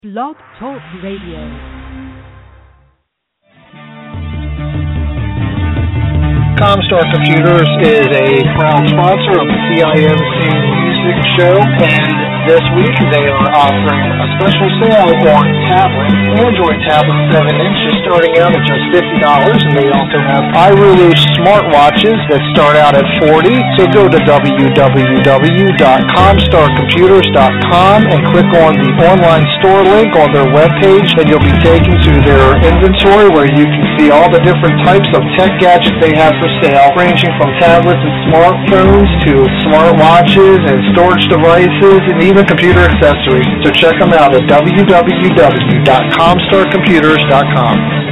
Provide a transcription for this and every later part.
Blog Talk Radio. Comstar Computers is a proud sponsor of the CIMC Music Show, and this week they are offering a special sale on tablets, Android tablet 7 inches starting out at just $50, and they also have iRulu smartwatches that start out at $40. So go to www.comstarcomputers.com and click on the online store link on their webpage, and you'll be taken to their inventory where you can see all the different types of tech gadgets they have for sale, ranging from tablets and smartphones to smartwatches and storage devices and even computer accessories. So check them out at www.comstarcomputers.com.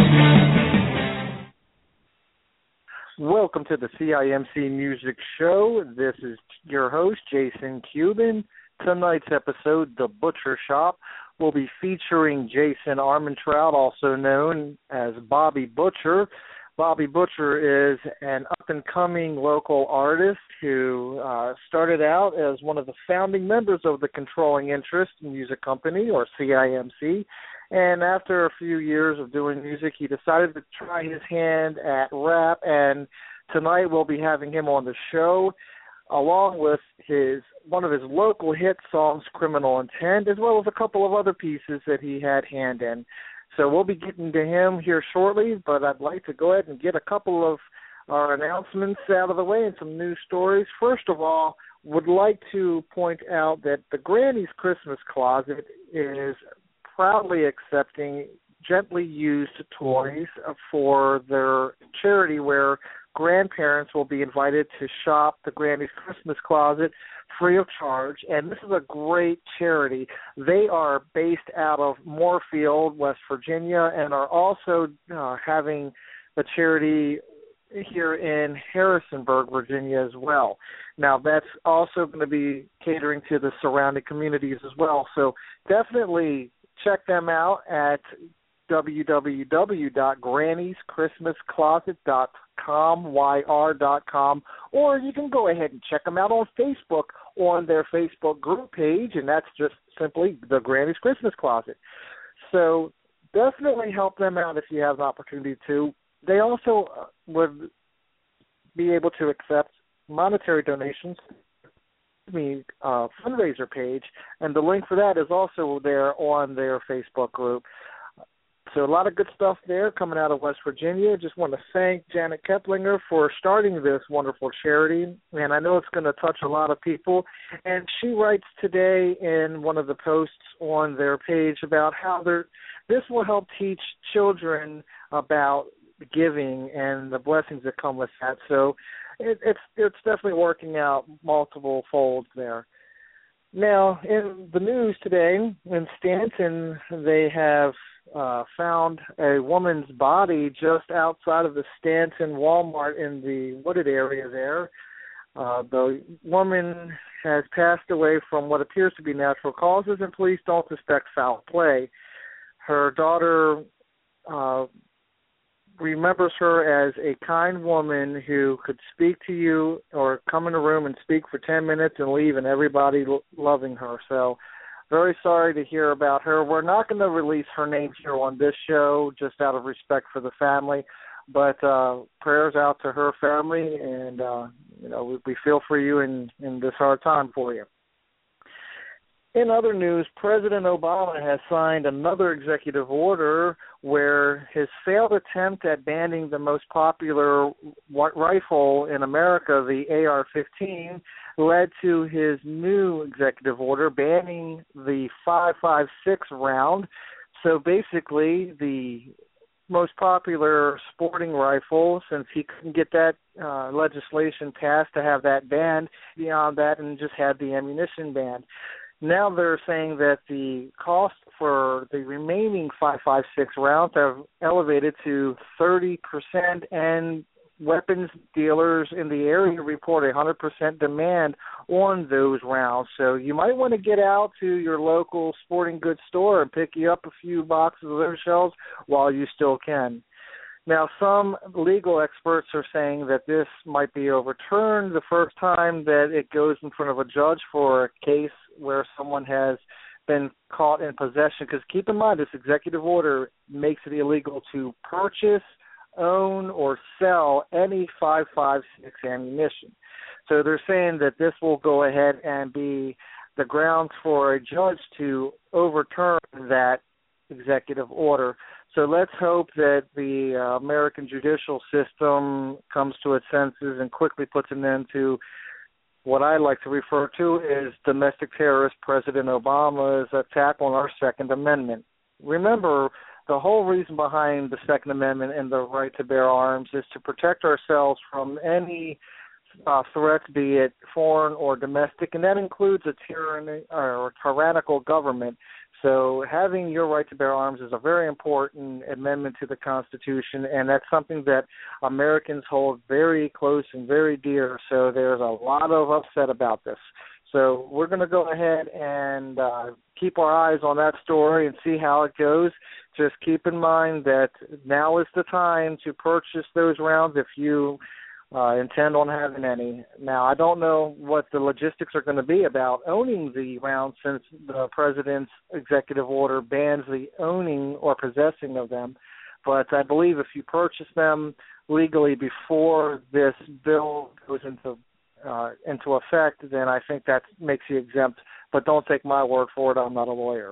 Welcome to the CIMC Music Show. This is your host, Jason Cuban. Tonight's episode, The Butcher Shop, will be featuring Jason Armentrout, also known as Bobby Butcher. Bobby Butcher is an up-and-coming local artist who started out as one of the founding members of the Controlling Interest Music Company, or CIMC, and after a few years of doing music, he decided to try his hand at rap, and tonight we'll be having him on the show, along with one of his local hit songs, Criminal Intent, as well as a couple of other pieces that he had hand in. So we'll be getting to him here shortly, but I'd like to go ahead and get a couple of our announcements out of the way and some news stories. First of all, would like to point out that the Granny's Christmas Closet is proudly accepting gently used toys for their charity, where grandparents will be invited to shop the Granny's Christmas Closet free of charge, and this is a great charity. They are based out of Moorfield, West Virginia, and are also having a charity here in Harrisonburg, Virginia as well. Now, that's also going to be catering to the surrounding communities as well, so definitely check them out at www.grannyschristmascloset.com, or you can go ahead and check them out on Facebook on their Facebook group page, and that's just simply the Granny's Christmas Closet. So definitely help them out if you have an opportunity to. They also would be able to accept monetary donations, fundraiser page, and the link for that is also there on their Facebook group. So a lot of good stuff there coming out of West Virginia. Just want to thank Janet Keplinger for starting this wonderful charity, and I know it's going to touch a lot of people. And she writes today in one of the posts on their page about how this will help teach children about giving and the blessings that come with that. So it's definitely working out multiple folds there. Now, in the news today, in Stanton, they have found a woman's body just outside of the Stanton Walmart in the wooded area there. The woman has passed away from what appears to be natural causes, and police don't suspect foul play. Her daughter remembers her as a kind woman who could speak to you or come in a room and speak for 10 minutes and leave, and everybody loving her. So very sorry to hear about her. We're not going to release her name here on this show just out of respect for the family, but prayers out to her family, and we feel for you in this hard time for you. In other news, President Obama has signed another executive order where his failed attempt at banning the most popular rifle in America, the AR-15, led to his new executive order banning the .556 round. So basically, the most popular sporting rifle, since he couldn't get that legislation passed to have that banned, beyond that, and just had the ammunition banned. Now they're saying that the cost for the remaining .556 rounds have elevated to 30%, and weapons dealers in the area report 100% demand on those rounds. So you might want to get out to your local sporting goods store and pick you up a few boxes of those shells while you still can. Now, some legal experts are saying that this might be overturned the first time that it goes in front of a judge for a case where someone has been caught in possession, because keep in mind this executive order makes it illegal to purchase, own, or sell any 5.56 ammunition. So they're saying that this will go ahead and be the grounds for a judge to overturn that executive order. So let's hope that the American judicial system comes to its senses and quickly puts an end to what I like to refer to as domestic terrorist President Obama's attack on our Second Amendment. Remember, the whole reason behind the Second Amendment and the right to bear arms is to protect ourselves from any threats, be it foreign or domestic, and that includes a tyrannical government. So having your right to bear arms is a very important amendment to the Constitution, and that's something that Americans hold very close and very dear. So there's a lot of upset about this. So we're going to go ahead and keep our eyes on that story and see how it goes. Just keep in mind that now is the time to purchase those rounds if you intend on having any. Now, I don't know what the logistics are going to be about owning the rounds, since the president's executive order bans the owning or possessing of them. But I believe if you purchase them legally before this bill goes into effect, then I think that makes you exempt. But don't take my word for it. I'm not a lawyer.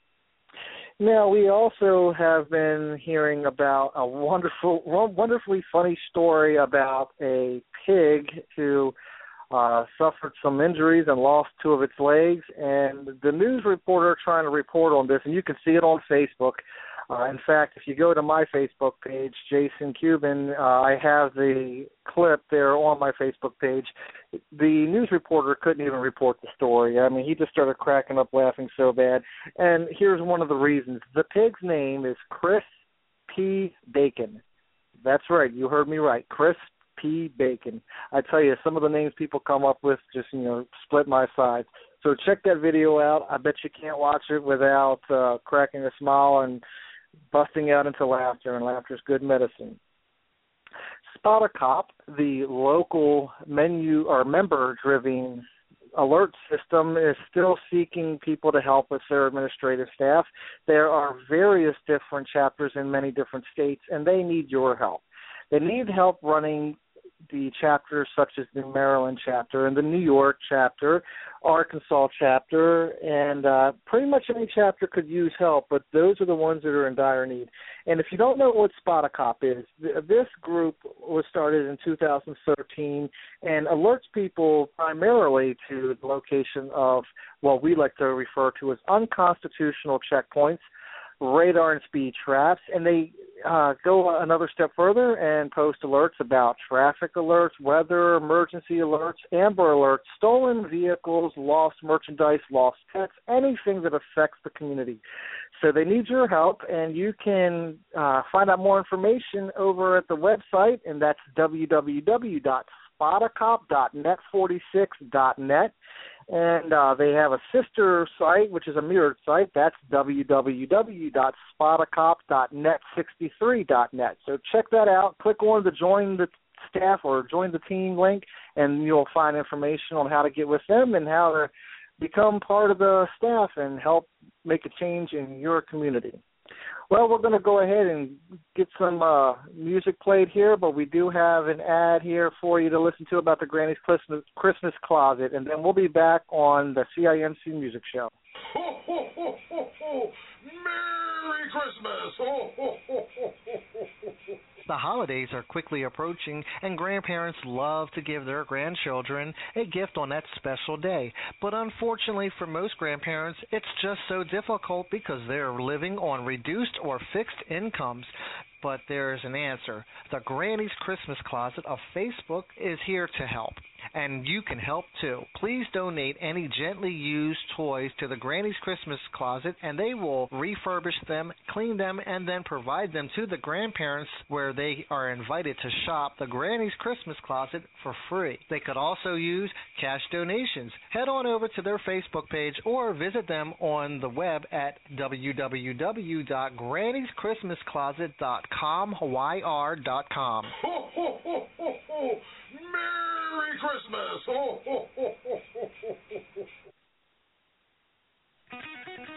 Now, we also have been hearing about a wonderfully funny story about a pig who suffered some injuries and lost 2 of its legs. And the news reporter trying to report on this, and you can see it on Facebook. In fact, if you go to my Facebook page, Jason Cuban, I have the clip there on my Facebook page. The news reporter couldn't even report the story. I mean, he just started cracking up laughing so bad. And here's one of the reasons. The pig's name is Chris P. Bacon. That's right. You heard me right. Chris P. Bacon. I tell you, some of the names people come up with just, split my sides. So check that video out. I bet you can't watch it without cracking a smile and busting out into laughter, and laughter is good medicine. Spot a Cop, the local member-driven alert system, is still seeking people to help with their administrative staff. There are various different chapters in many different states, and they need your help. They need help running the chapters such as the Maryland chapter and the New York chapter, Arkansas chapter, and pretty much any chapter could use help, but those are the ones that are in dire need. And if you don't know what Spot a Cop is, this group was started in 2013 and alerts people primarily to the location of what we like to refer to as unconstitutional checkpoints, radar and speed traps, and they go another step further and post alerts about traffic alerts, weather, emergency alerts, amber alerts, stolen vehicles, lost merchandise, lost pets, anything that affects the community. So they need your help, and you can find out more information over at the website, and that's www.spotacop.net46.net. And they have a sister site, which is a mirrored site. That's www.spotacop.net63.net. So check that out. Click on the Join the Staff or Join the Team link, and you'll find information on how to get with them and how to become part of the staff and help make a change in your community. Well, we're going to go ahead and get some music played here, but we do have an ad here for you to listen to about the Granny's Christmas Closet, and then we'll be back on the CIMC Music Show. Ho, ho, ho, ho, ho. Merry Christmas! Ho, ho, ho, ho, ho, ho. The holidays are quickly approaching, and grandparents love to give their grandchildren a gift on that special day. But unfortunately for most grandparents, it's just so difficult because they're living on reduced or fixed incomes. But there's an answer. The Granny's Christmas Closet of Facebook is here to help, and you can help too. Please donate any gently used toys to the Granny's Christmas Closet, and they will refurbish them, clean them, and then provide them to the grandparents where they are invited to shop the Granny's Christmas Closet for free. They could also use cash donations. Head on over to their Facebook page or visit them on the web at www.grannyschristmascloset.com. YR.com. Ho, ho, ho, ho, ho. Merry Christmas! Ho, ho, ho, ho, ho, ho, ho.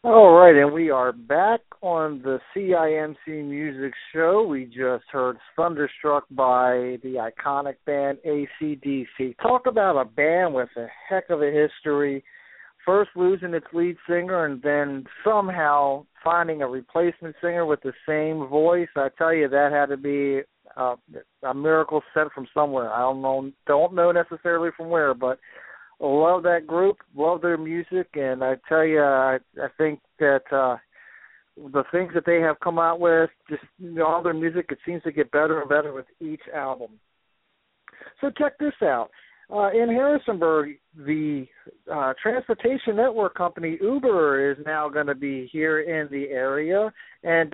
All right, and we are back on the CIMC Music Show. We just heard Thunderstruck by the iconic band AC/DC. Talk about a band with a heck of a history, first losing its lead singer and then somehow finding a replacement singer with the same voice. I tell you, that had to be a miracle sent from somewhere. I don't know necessarily from where, but love that group, love their music, and I tell you, I think that the things that they have come out with, just all their music, it seems to get better and better with each album. So check this out. In Harrisonburg, the transportation network company Uber is now going to be here in the area, and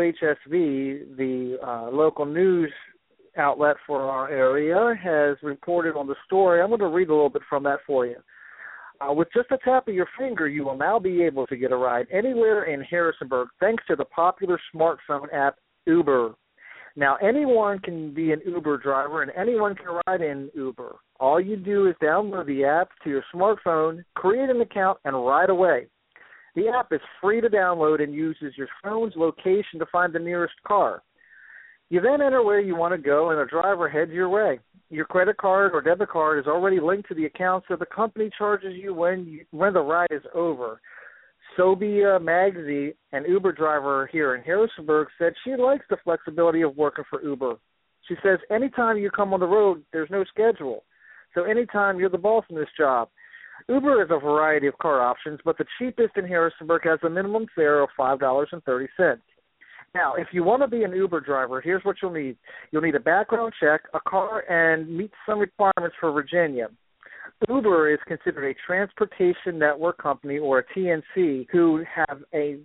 WHSV, the local news outlet for our area, has reported on the story. I'm going to read a little bit from that for you. With just a tap of your finger, you will now be able to get a ride anywhere in Harrisonburg thanks to the popular smartphone app Uber. Now, anyone can be an Uber driver and anyone can ride in Uber. All you do is download the app to your smartphone, create an account, and ride away. The app is free to download and uses your phone's location to find the nearest car. You then enter where you want to go, and the driver heads your way. Your credit card or debit card is already linked to the account, so the company charges you when the ride is over. Sobia Magzi, an Uber driver here in Harrisonburg, said she likes the flexibility of working for Uber. She says, anytime you come on the road, there's no schedule. So anytime you're the boss in this job. Uber has a variety of car options, but the cheapest in Harrisonburg has a minimum fare of $5.30. Now, if you want to be an Uber driver, here's what you'll need. You'll need a background check, a car, and meet some requirements for Virginia. Uber is considered a transportation network company, or a TNC, who have to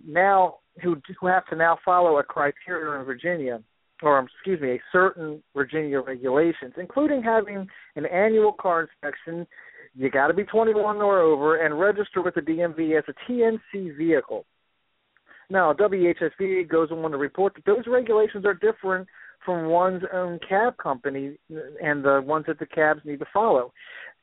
now follow a criteria in Virginia, a certain Virginia regulations, including having an annual car inspection. You got to be 21 or over and register with the DMV as a TNC vehicle. Now, WHSV goes on to report that those regulations are different from one's own cab company and the ones that the cabs need to follow.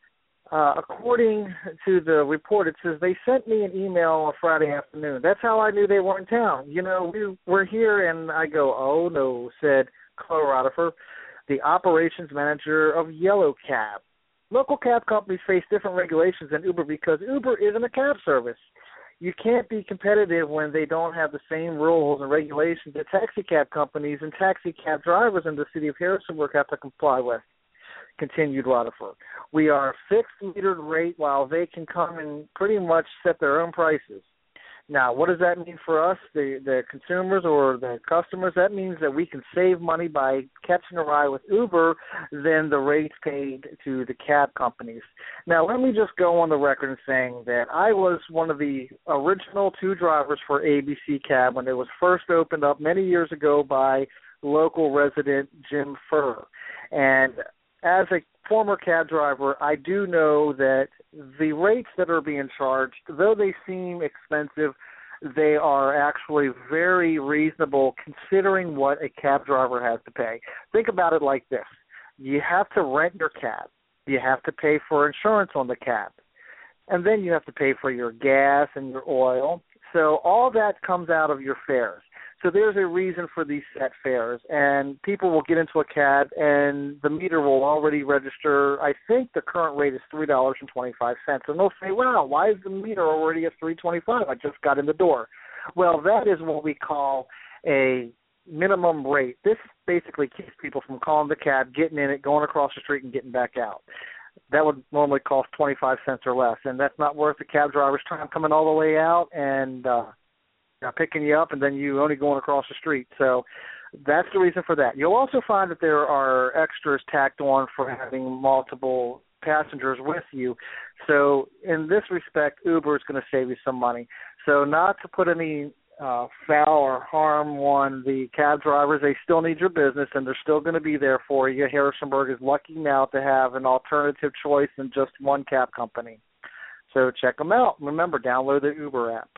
According to the report, it says they sent me an email on Friday afternoon. That's how I knew they were in town. We're here, and I go, oh, no, said Chloe Rodifer, the operations manager of Yellow Cab. Local cab companies face different regulations than Uber because Uber isn't a cab service. You can't be competitive when they don't have the same rules and regulations that taxi cab companies and taxi cab drivers in the city of Harrisonburg have to comply with, continued Rutherford. We are a fixed metered rate while they can come and pretty much set their own prices. Now, what does that mean for us, the consumers or the customers? That means that we can save money by catching a ride with Uber than the rates paid to the cab companies. Now, let me just go on the record in saying that I was one of the original two drivers for ABC Cab when it was first opened up many years ago by local resident Jim Furr. And as a former cab driver, I do know that the rates that are being charged, though they seem expensive, they are actually very reasonable considering what a cab driver has to pay. Think about it like this. You have to rent your cab. You have to pay for insurance on the cab. And then you have to pay for your gas and your oil. So all that comes out of your fares. So there's a reason for these set fares, and people will get into a cab, and the meter will already register. I think the current rate is $3.25, and they'll say, wow, why is the meter already at $3.25? I just got in the door. Well, that is what we call a minimum rate. This basically keeps people from calling the cab, getting in it, going across the street, and getting back out. That would normally cost 25 cents or less, and that's not worth the cab driver's time coming all the way out and picking you up, and then you only going across the street. So that's the reason for that. You'll also find that there are extras tacked on for having multiple passengers with you. So in this respect, Uber is going to save you some money. So not to put any foul or harm on the cab drivers, they still need your business, and they're still going to be there for you. Harrisonburg is lucky now to have an alternative choice than just one cab company. So check them out. Remember, download the Uber app.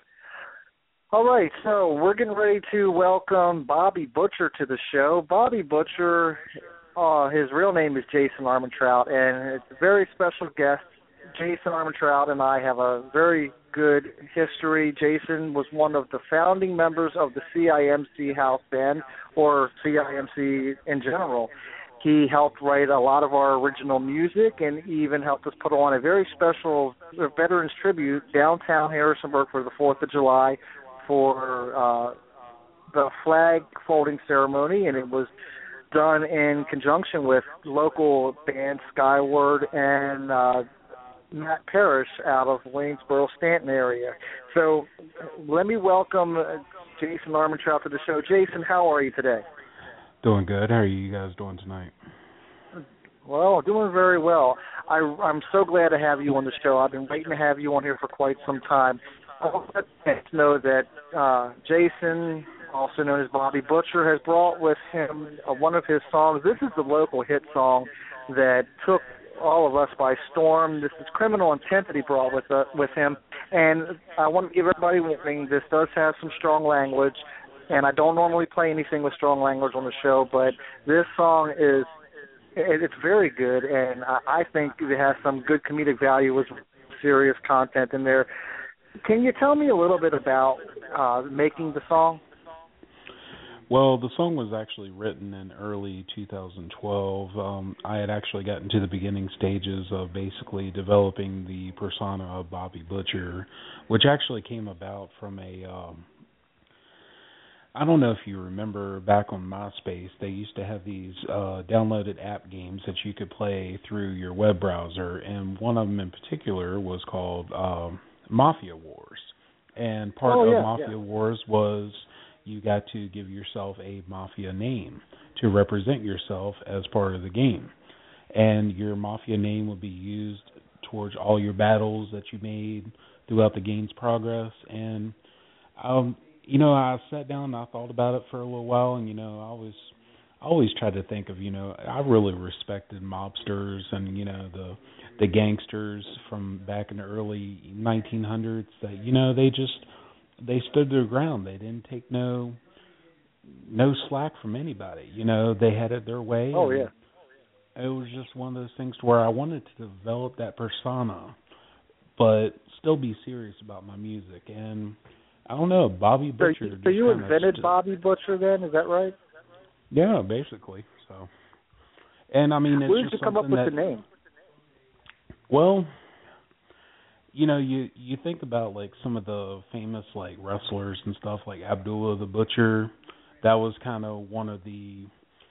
All right, so we're getting ready to welcome Bobby Butcher to the show. Bobby Butcher, his real name is Jason Armentrout, and it's a very special guest. Jason Armentrout and I have a very good history. Jason was one of the founding members of the CIMC house band, or CIMC in general. He helped write a lot of our original music and even helped us put on a very special Veterans Tribute downtown Harrisonburg for the 4th of July for the flag folding ceremony, and it was done in conjunction with local band Skyward and Matt Parrish out of Waynesboro, Stanton area. So let me welcome Jason Armentrout to the show. Jason, how are you today? Doing good. How are you guys doing tonight? Well, doing very well. I'm so glad to have you on the show. I've been waiting to have you on here for quite some time. I want to know that Jason, also known as Bobby Butcher, has brought with him one of his songs. This is the local hit song that took all of us by storm. This is Criminal Intent that he brought with him. And I want to give everybody warning, this does have some strong language, and I don't normally play anything with strong language on the show, but this song it's very good, and I think it has some good comedic value with serious content in there. Can you tell me a little bit about making the song? Well, the song was actually written in early 2012. I had actually gotten to the beginning stages of basically developing the persona of Bobby Butcher, which actually came about from I don't know if you remember back on MySpace, they used to have these downloaded app games that you could play through your web browser, and one of them in particular was called Mafia Wars. And part of Mafia Wars was you got to give yourself a Mafia name to represent yourself as part of the game. And your Mafia name would be used towards all your battles that you made throughout the game's progress. And I sat down and I thought about it for a little while, and I always tried to think of I really respected mobsters and the gangsters from back in the early 1900s that they stood their ground. They didn't take no slack from anybody. They had it their way. Oh yeah. It was just one of those things where I wanted to develop that persona, but still be serious about my music. And I don't know, Bobby Butcher. So you invented Bobby Butcher then, is that right? Yeah, basically. So, and I mean, it's where did just you come up with the name? Well, you think about like some of the famous like wrestlers and stuff, like Abdullah the Butcher. That was kind of one of the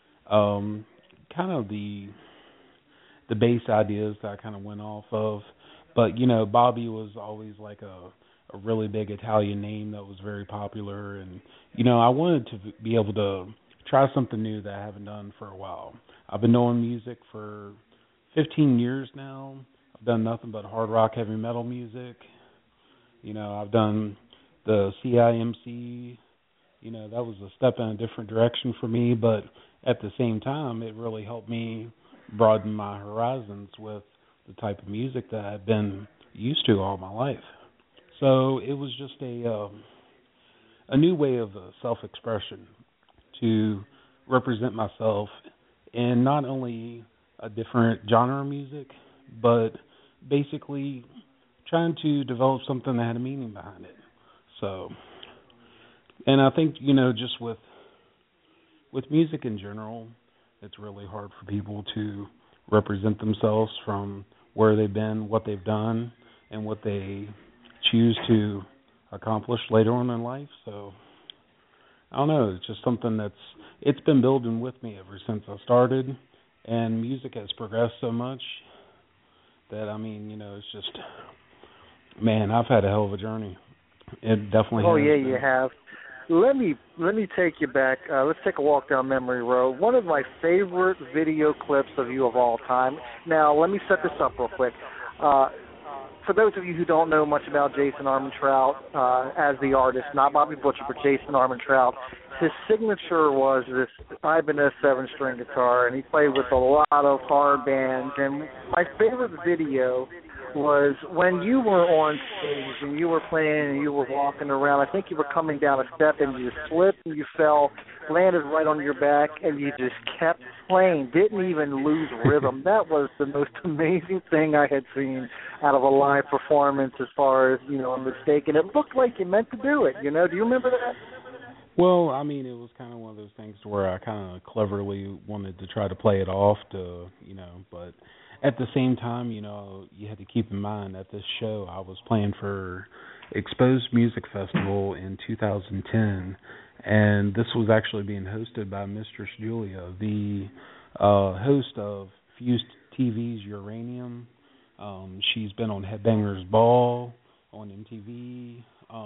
the base ideas that I kind of went off of. But Bobby was always like a really big Italian name that was very popular, and I wanted to be able to try something new that I haven't done for a while. I've been doing music for 15 years now. I've done nothing but hard rock, heavy metal music. I've done the CIMC. That was a step in a different direction for me, but at the same time, it really helped me broaden my horizons with the type of music that I've been used to all my life. So it was just a new way of self-expression to represent myself in not only a different genre of music, but basically trying to develop something that had a meaning behind it. So, and I think, just with music in general, it's really hard for people to represent themselves from where they've been, what they've done, and what they choose to accomplish later on in life. So I don't know, it's just something it's been building with me ever since I started, and music has progressed so much that it's just, man, I've had a hell of a journey. It definitely has. Oh yeah, you have. Let me take you back. Let's take a walk down memory road. One of my favorite video clips of you of all time. Now, let me set this up real quick. For those of you who don't know much about Jason Armentrout as the artist, not Bobby Butcher, but Jason Armentrout, his signature was this Ibanez 7-string guitar, and he played with a lot of hard bands. And my favorite video was when you were on stage and you were playing and you were walking around. I think you were coming down a step and you slipped and you fell landed right on your back, and you just kept playing, didn't even lose rhythm. That was the most amazing thing I had seen out of a live performance as far as, a mistake. And it looked like you meant to do it, Do you remember that? Well, I mean, it was kind of one of those things where I kind of cleverly wanted to try to play it off but at the same time, you had to keep in mind at this show I was playing for Exposed Music Festival in 2010, and this was actually being hosted by Mistress Julia, the host of Fuse TV's Uranium. She's been on Headbangers Ball on MTV.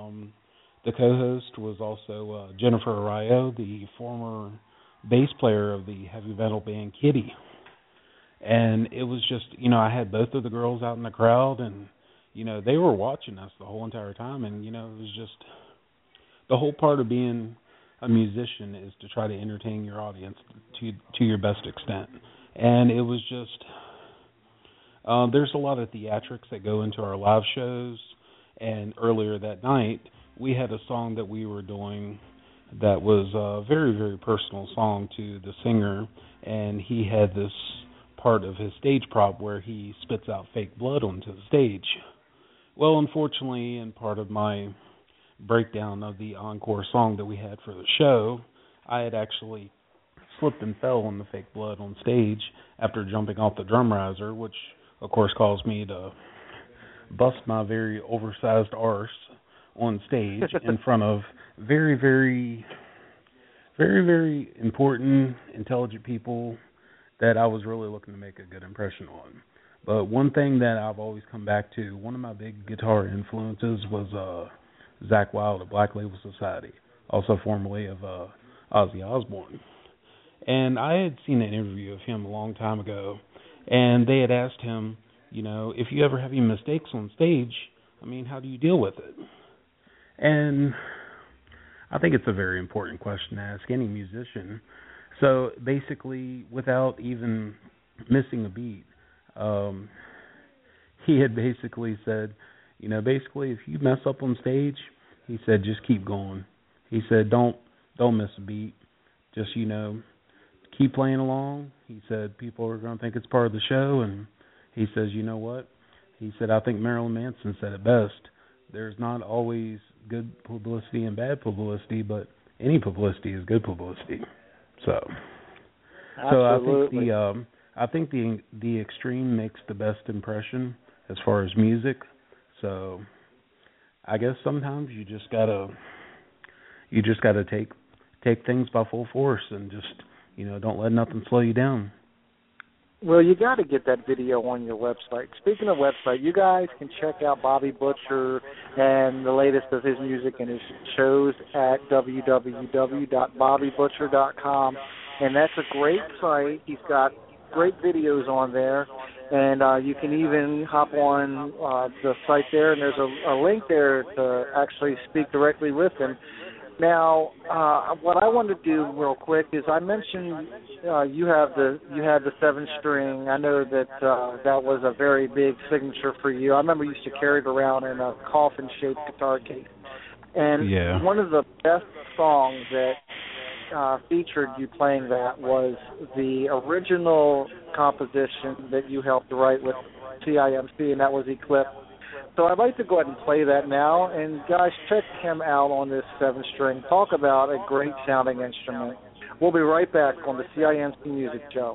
The co-host was also Jennifer Arroyo, the former bass player of the heavy metal band Kitty. And it was just, I had both of the girls out in the crowd, and, they were watching us the whole entire time. And, it was just, the whole part of being a musician is to try to entertain your audience to your best extent. And it was just, there's a lot of theatrics that go into our live shows. And earlier that night, we had a song that we were doing that was a very, very personal song to the singer, and he had this part of his stage prop where he spits out fake blood onto the stage. Well, unfortunately, in part of my breakdown of the encore song that we had for the show, I had actually slipped and fell on the fake blood on stage after jumping off the drum riser, which, of course, caused me to bust my very oversized arse on stage in front of very, very, very, very important, intelligent people that I was really looking to make a good impression on. But one thing that I've always come back to, one of my big guitar influences was Zakk Wylde of Black Label Society, also formerly of Ozzy Osbourne. And I had seen an interview of him a long time ago, and they had asked him, if you ever have any mistakes on stage, how do you deal with it? And I think it's a very important question to ask any musician. So basically, without even missing a beat, he had basically said, if you mess up on stage, he said, just keep going. He said, don't miss a beat. Just, keep playing along. He said, people are going to think it's part of the show. And he says, you know what? He said, I think Marilyn Manson said it best. There's not always good publicity and bad publicity, but any publicity is good publicity. So I think the extreme makes the best impression as far as music. So I guess sometimes you just gotta take things by full force and just don't let nothing slow you down. Well, you got to get that video on your website. Speaking of website, you guys can check out Bobby Butcher and the latest of his music and his shows at www.bobbybutcher.com. And that's a great site. He's got great videos on there. And you can even hop on the site there, and there's a link there to actually speak directly with him. Now, what I want to do real quick is I mentioned you had the 7-string. I know that that was a very big signature for you. I remember you used to carry it around in a coffin-shaped guitar case. And one of the best songs that featured you playing that was the original composition that you helped write with CIMC, and that was Eclipse. So I'd like to go ahead and play that now. And, guys, check him out on this 7-string. Talk about a great sounding instrument. We'll be right back on the CIMC Music Show.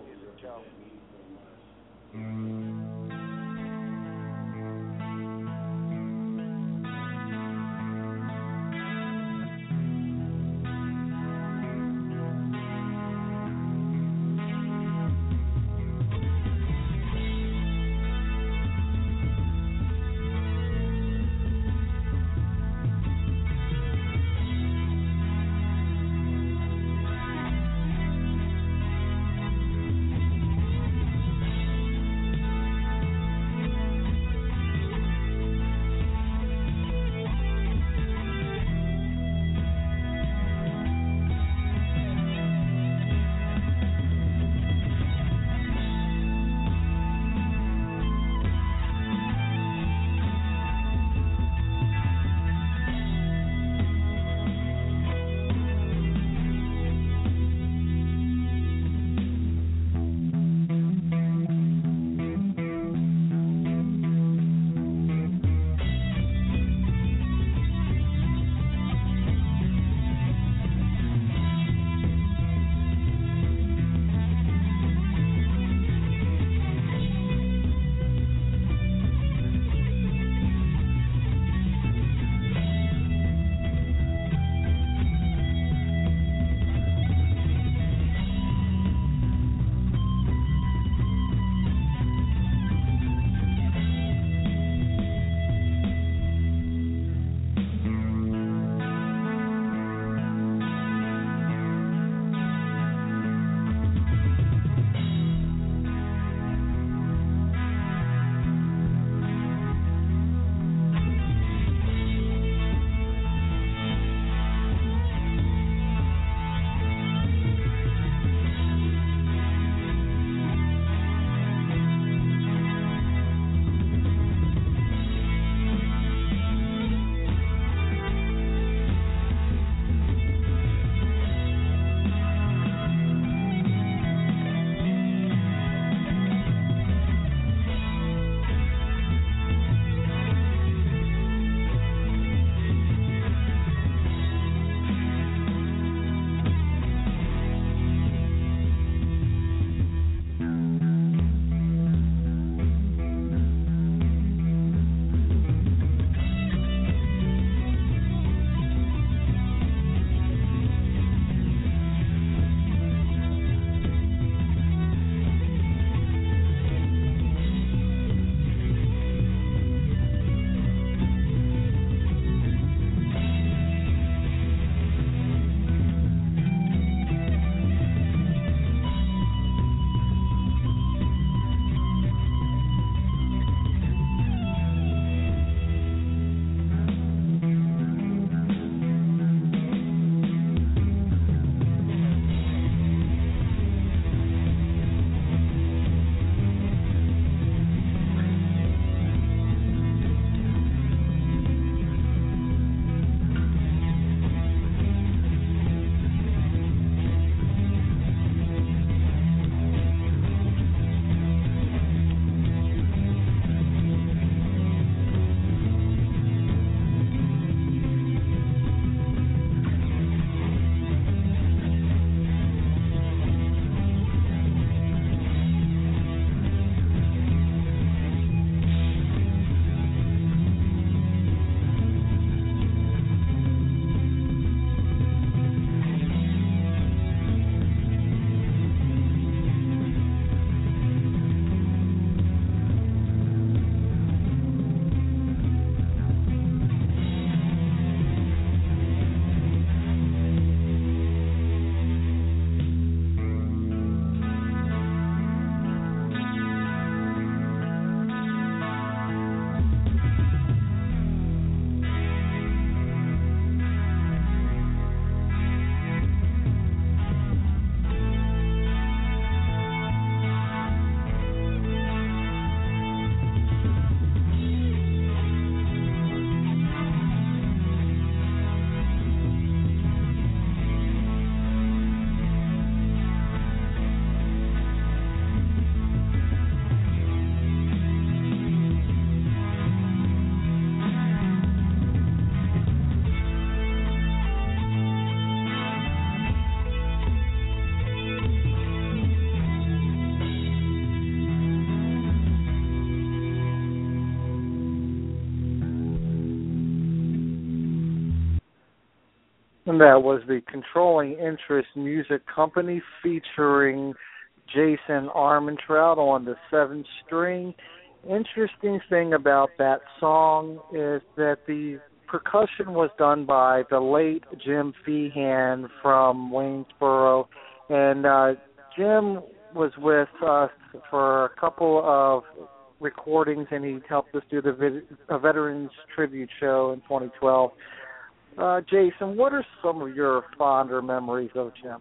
And that was the Controlling Interest Music Company featuring Jason Armentrout on the 7th string. Interesting thing about that song is that the percussion was done by the late Jim Feehan from Waynesboro. And Jim was with us for a couple of recordings, and he helped us do a Veterans Tribute show in 2012. Jason, what are some of your fonder memories of Jim?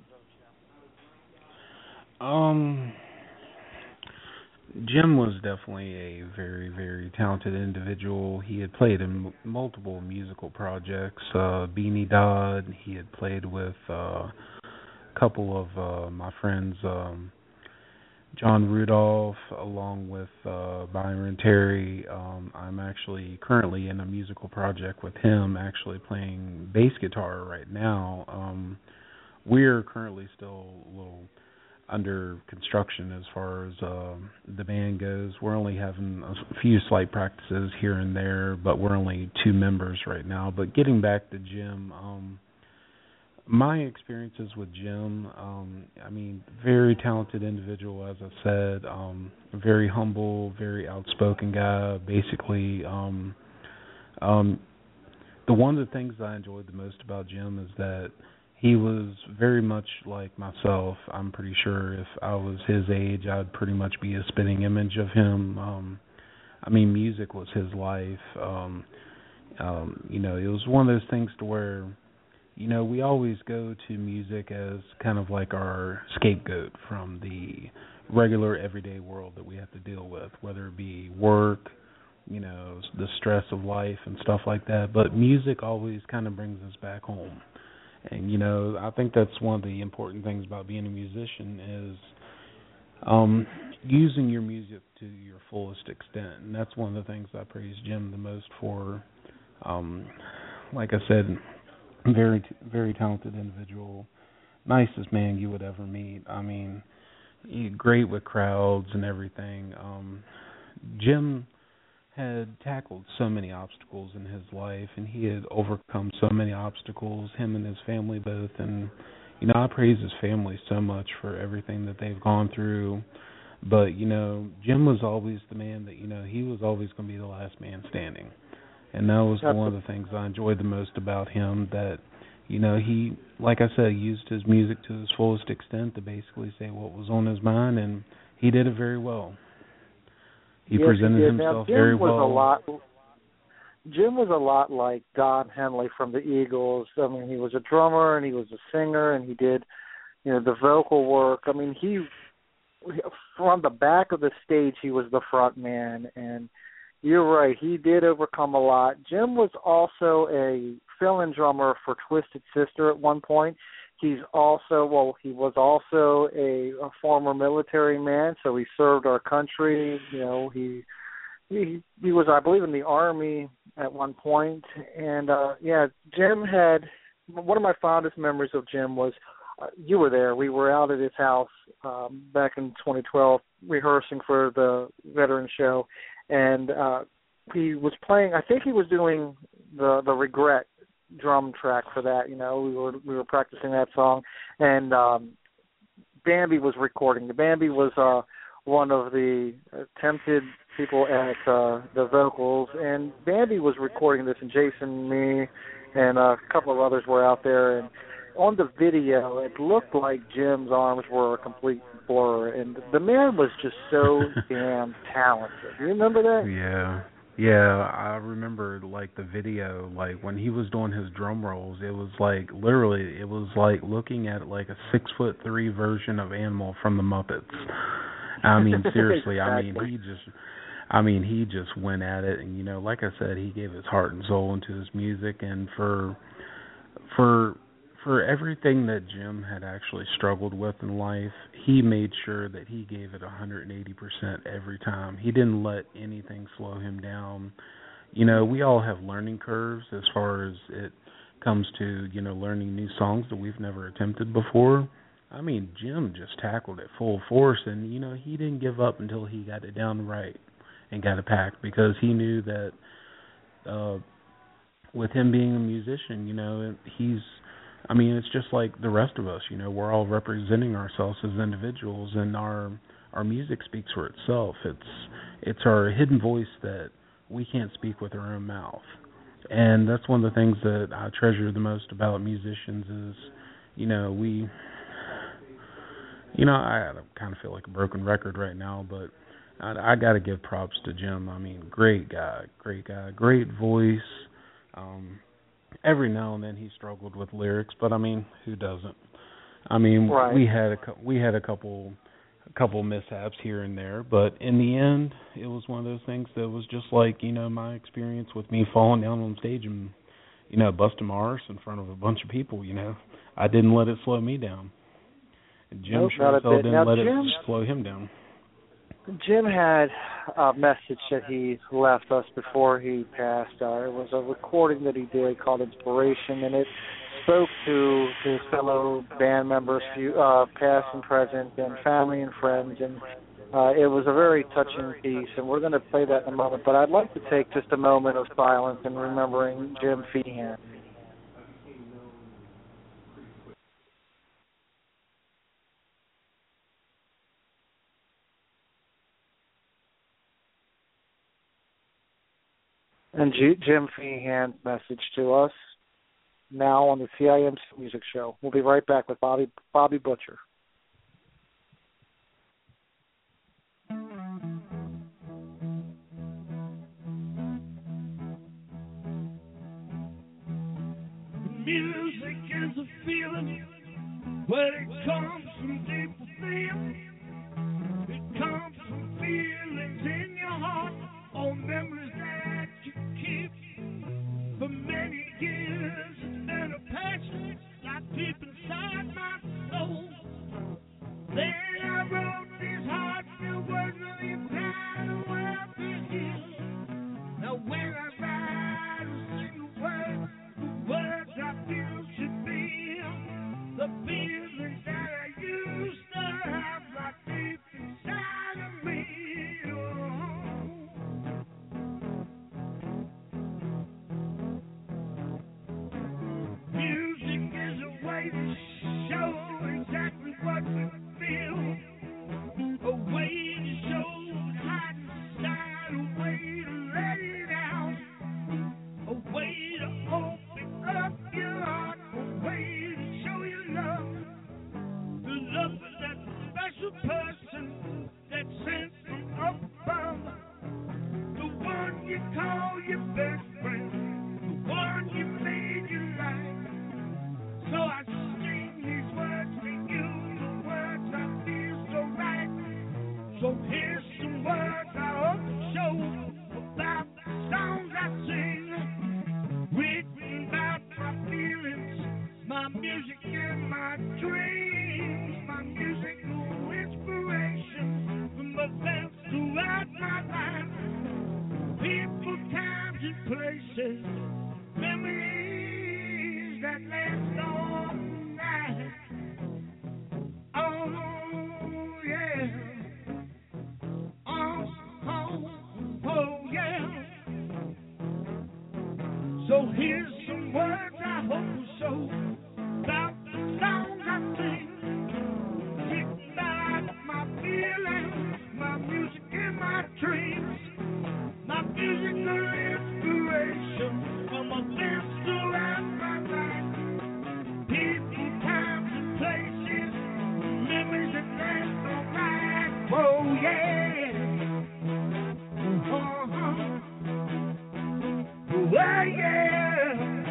Jim was definitely a very, very talented individual. He had played in multiple musical projects. Beanie Dodd, he had played with a couple of my friends, John Rudolph, along with Byron Terry. I'm actually currently in a musical project with him, actually playing bass guitar right now. We're currently still a little under construction as far as the band goes. We're only having a few slight practices here and there, but we're only 2 members right now. But getting back to Jim, my experiences with Jim, I mean, very talented individual, as I said, very humble, very outspoken guy. Basically, the one of the things that I enjoyed the most about Jim is that he was very much like myself. I'm pretty sure if I was his age, I'd pretty much be a spitting image of him. I mean, music was his life. You know, it was one of those things to where, you know, we always go to music as kind of like our scapegoat from the regular everyday world that we have to deal with, whether it be work, you know, the stress of life and stuff like that. But music always kind of brings us back home. And, you know, I think that's one of the important things about being a musician is using your music to your fullest extent. And that's one of the things I praise Jim the most for. Like I said, very, very talented individual, nicest man you would ever meet. I mean, great with crowds and everything. Jim had tackled so many obstacles in his life, and he had overcome so many obstacles, him and his family both. And, you know, I praise his family so much for everything that they've gone through. But, you know, Jim was always the man that, you know, he was always going to be the last man standing. And that was one of the things I enjoyed the most about him, that, you know, he, like I said, used his music to his fullest extent to basically say what was on his mind, and he did it very well. He presented himself very well. Jim was a lot like Don Henley from the Eagles. I mean, he was a drummer and he was a singer, and he did, you know, the vocal work. I mean, he from the back of the stage, he was the front man, and you're right, he did overcome a lot. Jim was also a fill-in drummer for Twisted Sister at one point. He was also a former military man, so he served our country. You know, he was, I believe, in the Army at one point. And, Jim had, one of my fondest memories of Jim was, you were there. We were out at his house back in 2012 rehearsing for the Veterans Show, and he was playing, I think he was doing the Regret drum track for that. You know, we were practicing that song, and Bambi was recording. Bambi was one of the attempted people at the vocals, and Bambi was recording this, and Jason, me, and a couple of others were out there, and on the video, it looked like Jim's arms were a complete blur, and the man was just so damn talented. Do you remember that? Yeah, I remember, like, the video, like, when he was doing his drum rolls, it was like, literally, it was like looking at, like, a 6'3" version of Animal from the Muppets. I mean, seriously, exactly. He just went at it, and, you know, like I said, he gave his heart and soul into his music, and for everything that Jim had actually struggled with in life, he made sure that he gave it 180% every time. He didn't let anything slow him down. You know, we all have learning curves as far as it comes to, you know, learning new songs that we've never attempted before. I mean, Jim just tackled it full force, and, you know, he didn't give up until he got it down right and got it packed, because he knew that with him being a musician, you know, he's I mean, it's just like the rest of us. You know, we're all representing ourselves as individuals, and our music speaks for itself. It's our hidden voice that we can't speak with our own mouth, and that's one of the things that I treasure the most about musicians is, you know, I kind of feel like a broken record right now, but I got to give props to Jim. I mean, great guy, great voice. Every now and then he struggled with lyrics, but I mean, who doesn't? I mean, right. we had a couple mishaps here and there, but in the end, it was one of those things that was just like, you know, my experience with me falling down on stage and, you know, busting my arse in front of a bunch of people. You know, I didn't let it slow me down. Jim sure as hell didn't let it slow him down. Jim had a message that he left us before he passed. It was a recording that he did called Inspiration, and it spoke to his fellow band members, past and present, and family and friends, and it was a very touching piece, and we're going to play that in a moment. But I'd like to take just a moment of silence in remembering Jim Feehan. And Jim Feehan's message to us now on the CIMC Music Show. We'll be right back with Bobby Butcher. Music is a feeling where it comes from deep within. It comes from feelings in your heart or memories that you keep for many years. It's been a passion like deep inside my soul. Then I wrote these heartfelt words of the entire world to hear. Now when I write a single word, the words I feel should be the feelings that I used to have like deep inside of me. Music is a way to show exactly what we feel, a way to show what's hiding inside, a way to let it out, a way to open up your heart, a way to show your love, the love for that special person that's sent from up above, the one you call your best friend, the one you made your life. So I sing these words for you, the words I feel so right. So here's some words I hope to show about the songs I sing, written about my feelings, my music and my dreams, my musical inspiration from events throughout my life, people, times, and places, memories that last all night. Oh, yeah. Oh, yeah. So here's some words I hope will show about the songs I sing, written about my feelings, my music and my dreams, my musical inspiration from events throughout my life, people, times, and places, memories that last all night. Oh, yeah. Oh, yeah.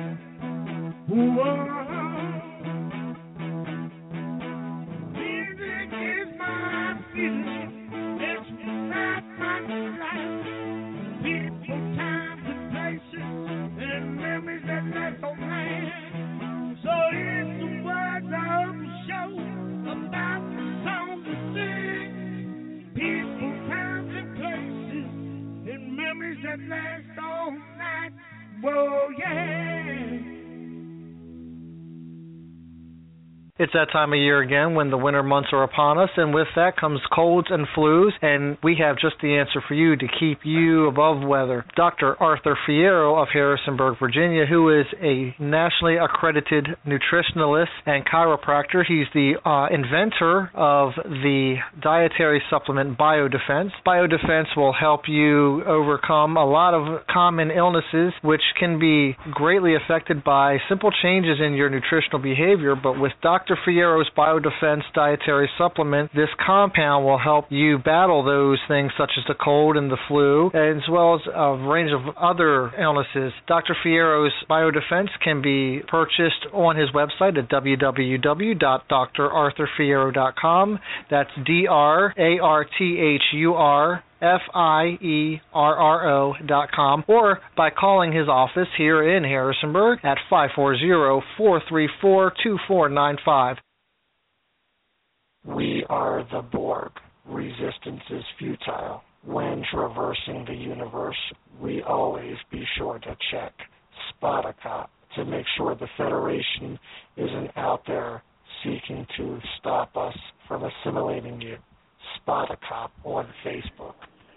Music is my feeling. It's not my life. People, times, and places, and memories that left on land. So here's some words I hope to show about the songs we sing. People, times, and places, and memories that last all night. Whoa, yeah. It's that time of year again when the winter months are upon us, and with that comes colds and flus, and we have just the answer for you to keep you above weather. Dr. Arthur Fierro of Harrisonburg, Virginia, who is a nationally accredited nutritionalist and chiropractor. He's the inventor of the dietary supplement BioDefense. BioDefense will help you overcome a lot of common illnesses which can be greatly affected by simple changes in your nutritional behavior, but with Dr. Fierro's BioDefense dietary supplement, this compound will help you battle those things such as the cold and the flu, as well as a range of other illnesses. Dr. Fierro's BioDefense can be purchased on his website at www.drarthurfierro.com. That's DRARTHURFIERRO.com, or by calling his office here in Harrisonburg at 540-434-2495. We are the Borg. Resistance is futile. When traversing the universe, we always be sure to check Spotacop to make sure the Federation isn't out there seeking to stop us from assimilating you. Spotacop on Facebook.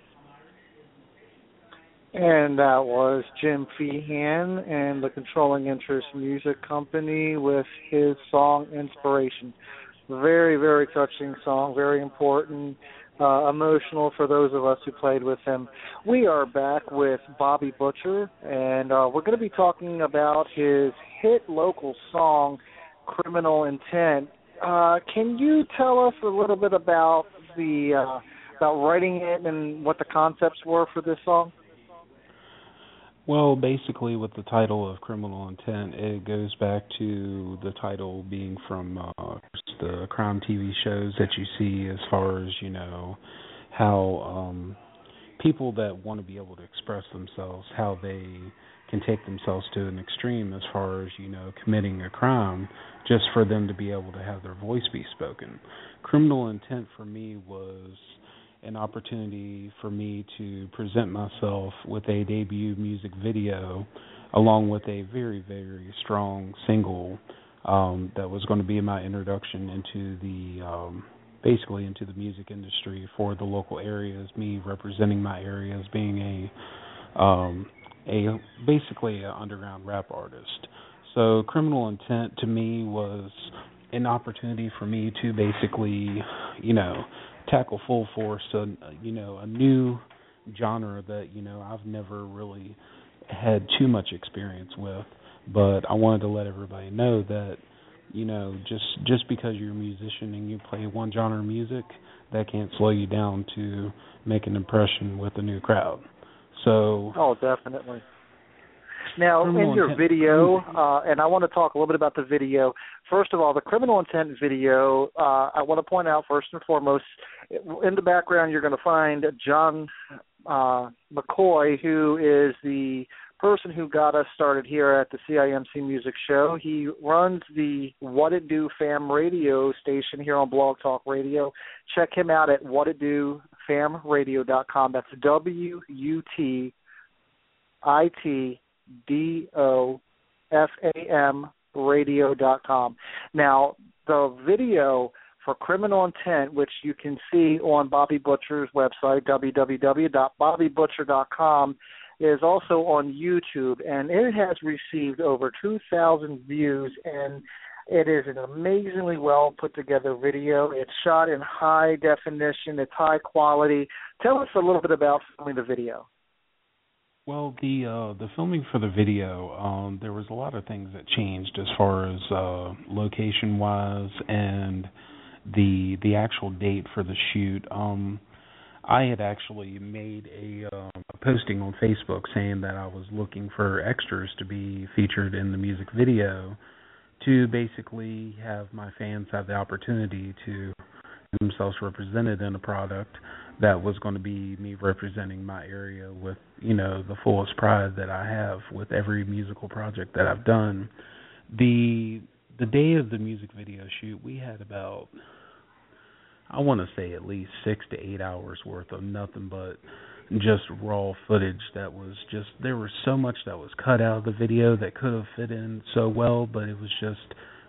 And that was Jim Feehan and the Controlling Interest Music Company with his song Inspiration. Very, very touching song, very important, emotional for those of us who played with him. We are back with Bobby Butcher, and we're going to be talking about his hit local song, Criminal Intent. Can you tell us a little bit about about writing it and what the concepts were for this song? Well, basically with the title of Criminal Intent, it goes back to the title being from the crime TV shows that you see, as far as, how people that want to be able to express themselves, how they can take themselves to an extreme as far as, committing a crime, just for them to be able to have their voice be spoken. Criminal Intent for me was an opportunity for me to present myself with a debut music video along with a very, very strong single that was going to be my introduction into the basically into the music industry for the local areas, me representing my area as being basically an underground rap artist. So Criminal Intent to me was an opportunity for me to basically, tackle full force a new genre that, I've never really had too much experience with. But I wanted to let everybody know that, just because you're a musician and you play one genre of music, that can't slow you down to make an impression with a new crowd. So. Oh, definitely. Now, in your video, and I want to talk a little bit about the video. First of all, the Criminal Intent video, I want to point out first and foremost, in the background you're going to find John McCoy, who is the person who got us started here at the CIMC Music Show. He runs the What It Do Fam radio station here on Blog Talk Radio. Check him out at whatitdofamradio.com. That's WUTITDOFAM radio.com. Now, the video for Criminal Intent, which you can see on Bobby Butcher's website, www.bobbybutcher.com, is also on YouTube, and it has received over 2,000 views, and it is an amazingly well put together video. It's shot in high definition. It's high quality. Tell us a little bit about filming the video. Well, the filming for the video, there was a lot of things that changed as far as location-wise and the actual date for the shoot. I had actually made a posting on Facebook saying that I was looking for extras to be featured in the music video to basically have my fans have the opportunity to themselves represented in a product that was going to be me representing my area with, the fullest pride that I have with every musical project that I've done. The day of the music video shoot, we had about, I want to say at least 6 to 8 hours worth of nothing but just raw footage that was just, there was so much that was cut out of the video that could have fit in so well, but it was just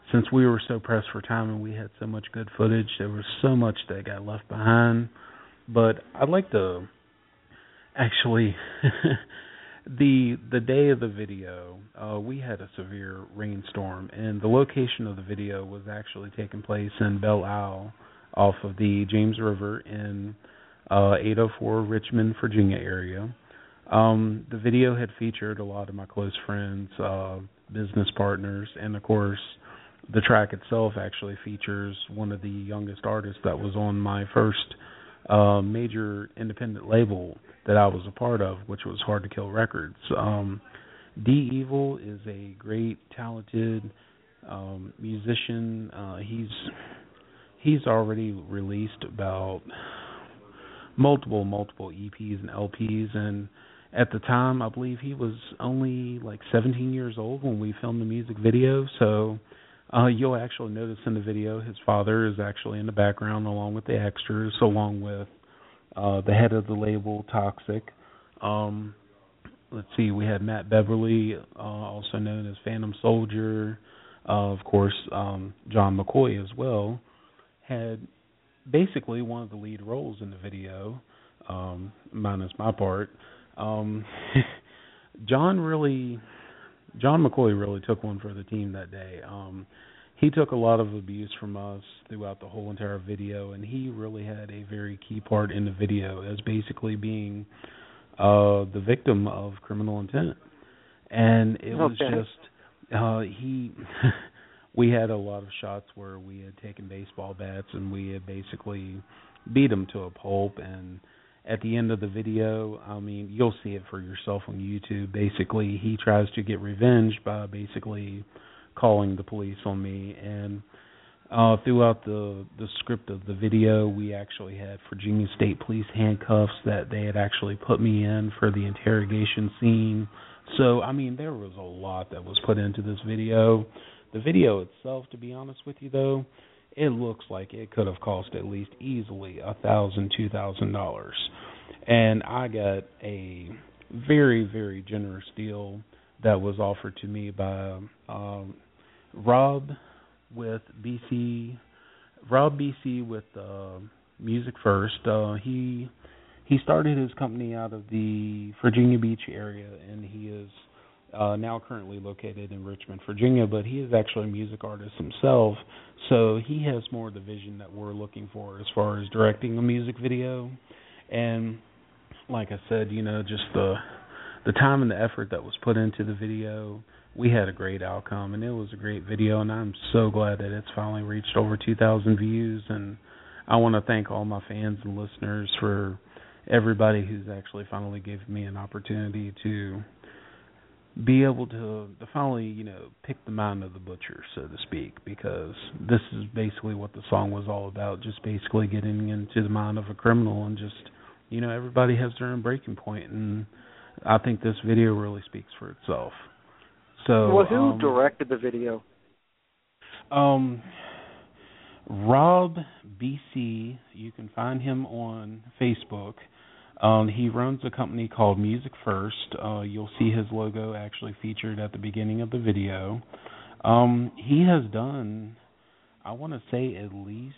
since we were so pressed for time and we had so much good footage, there was so much that got left behind. But I'd like to actually, the day of the video, we had a severe rainstorm, and the location of the video was actually taking place in Belle Isle off of the James River in 804 Richmond, Virginia area. The video had featured a lot of my close friends, business partners, and of course, the track itself actually features one of the youngest artists that was on my first major independent label that I was a part of, which was Hard to Kill Records. D Evil is a great, talented musician. He's already released about multiple EPs and LPs, and at the time, I believe he was only like 17 years old when we filmed the music video. So you'll actually notice in the video his father is actually in the background along with the extras, along with the head of the label, Toxic. Let's see, we had Matt Beverly, also known as Phantom Soldier. Of course, John McCoy as well, had basically one of the lead roles in the video, minus my part. John McCoy really took one for the team that day. He took a lot of abuse from us throughout the whole entire video, and he really had a very key part in the video as basically being the victim of criminal intent. And it was just, we had a lot of shots where we had taken baseball bats and we had basically beat him to a pulp, and at the end of the video, I mean, you'll see it for yourself on YouTube. Basically, he tries to get revenge by basically calling the police on me. And throughout the script of the video, we actually had Virginia State Police handcuffs that they had actually put me in for the interrogation scene. So, I mean, there was a lot that was put into this video. The video itself, to be honest with you, though, it looks like it could have cost at least easily $1,000, $2,000. And I got a very, very generous deal that was offered to me by Rob BC with Music First. He started his company out of the Virginia Beach area, and he is now currently located in Richmond, Virginia, but he is actually a music artist himself, so he has more of the vision that we're looking for as far as directing a music video. And like I said, you know, just the time and the effort that was put into the video, we had a great outcome, and it was a great video, and I'm so glad that it's finally reached over 2,000 views. And I want to thank all my fans and listeners for everybody who's actually finally given me an opportunity to be able to finally, you know, pick the mind of the butcher, so to speak, because this is basically what the song was all about, just basically getting into the mind of a criminal, and just, you know, everybody has their own breaking point, and I think this video really speaks for itself. So, well, who directed the video? Rob BC, you can find him on Facebook. He runs a company called Music First. You'll see his logo actually featured at the beginning of the video. He has done, I want to say, at least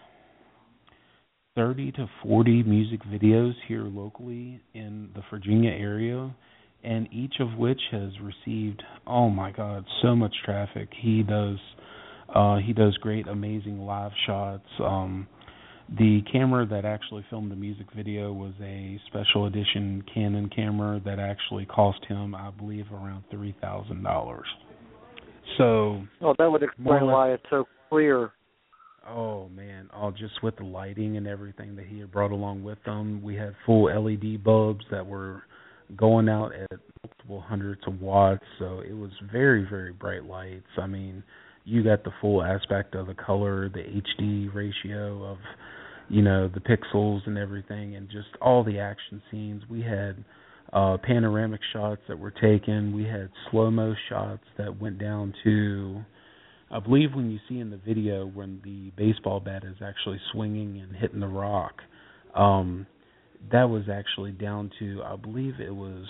30 to 40 music videos here locally in the Virginia area, and each of which has received, oh my God, so much traffic. He does great, amazing live shots. The camera that actually filmed the music video was a special edition Canon camera that actually cost him, I believe, around $3,000. So, well, that would explain why it's so clear. Oh man! Just with the lighting and everything that he had brought along with them, we had full LED bulbs that were going out at multiple hundreds of watts. So it was very, very bright lights. I mean, you got the full aspect of the color, the HD ratio of, you know, the pixels and everything, and just all the action scenes. We had panoramic shots that were taken. We had slow-mo shots that went down to, I believe when you see in the video when the baseball bat is actually swinging and hitting the rock, that was actually down to, I believe it was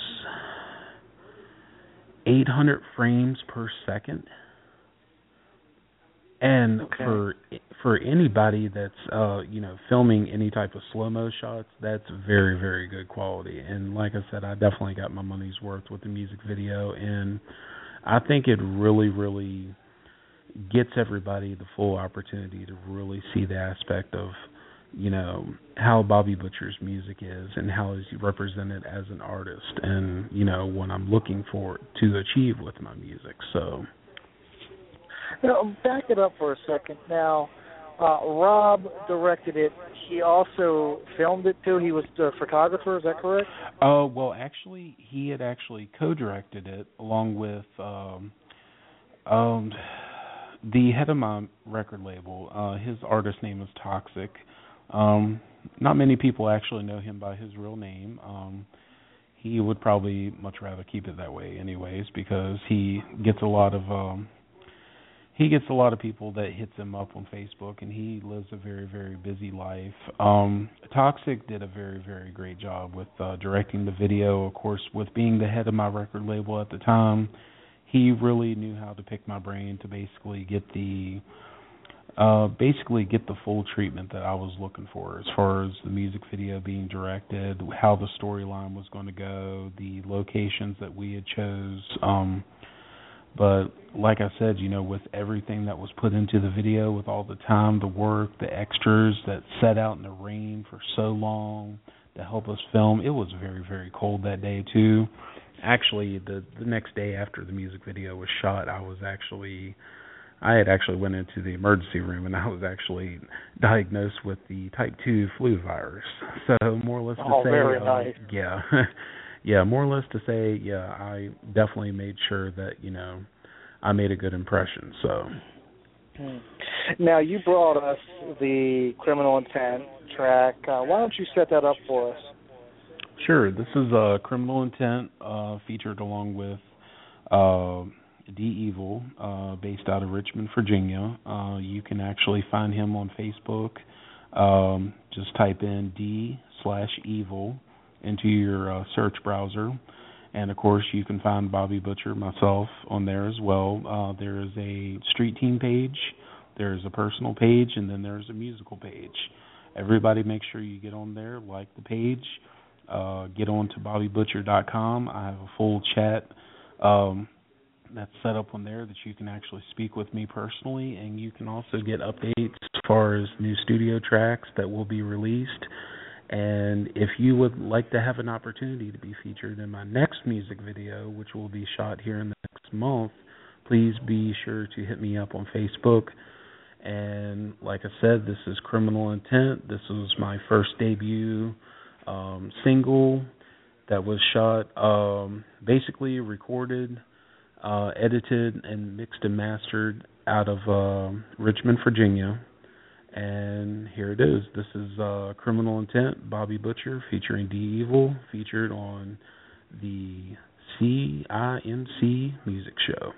800 frames per second. And for anybody that's filming any type of slow-mo shots, that's very, very good quality. And like I said, I definitely got my money's worth with the music video, and I think it really, really gets everybody the full opportunity to really see the aspect of, how Bobby Butcher's music is and how he's represented as an artist, and, what I'm looking for to achieve with my music. So, back it up for a second. Now, Rob directed it. He also filmed it too. He was the photographer. Is that correct? Well, actually, he had actually co-directed it along with the head of my record label. His artist name is Toxic. Not many people actually know him by his real name. He would probably much rather keep it that way anyways, because he gets a lot of people that hits him up on Facebook, and he lives a very, very busy life. Toxic did a very, very great job with directing the video. Of course, with being the head of my record label at the time, he really knew how to pick my brain to basically get the full treatment that I was looking for, as far as the music video being directed, how the storyline was going to go, the locations that we had chose. But like I said, with everything that was put into the video, with all the time, the work, the extras that sat out in the rain for so long to help us film, it was very, very cold that day too. Actually, the next day after the music video was shot, I had actually went into the emergency room, and I was actually diagnosed with the type 2 flu virus. So more or less to say, very nice. Yeah, more or less to say, I definitely made sure that, I made a good impression. So. Now, you brought us the Criminal Intent track. Why don't you set that up for us? Sure. This is Criminal Intent, featured along with D Evil, based out of Richmond, Virginia. You can actually find him on Facebook. Just type in D/Evil into your search browser, and of course you can find Bobby Butcher, myself, on there as well. There is a street team page, there's a personal page, and then there's a musical page. Everybody make sure you get on there, like the page, get on to BobbyButcher.com. I have a full chat that's set up on there that you can actually speak with me personally, and you can also get updates as far as new studio tracks that will be released. And if you would like to have an opportunity to be featured in my next music video, which will be shot here in the next month, please be sure to hit me up on Facebook. And like I said, this is Criminal Intent. This was my first debut single that was shot, basically recorded, edited, and mixed and mastered out of Richmond, Virginia. And here it is. This is Criminal Intent, Bobby Butcher, featuring D Evil, featured on the CIMC Music Show.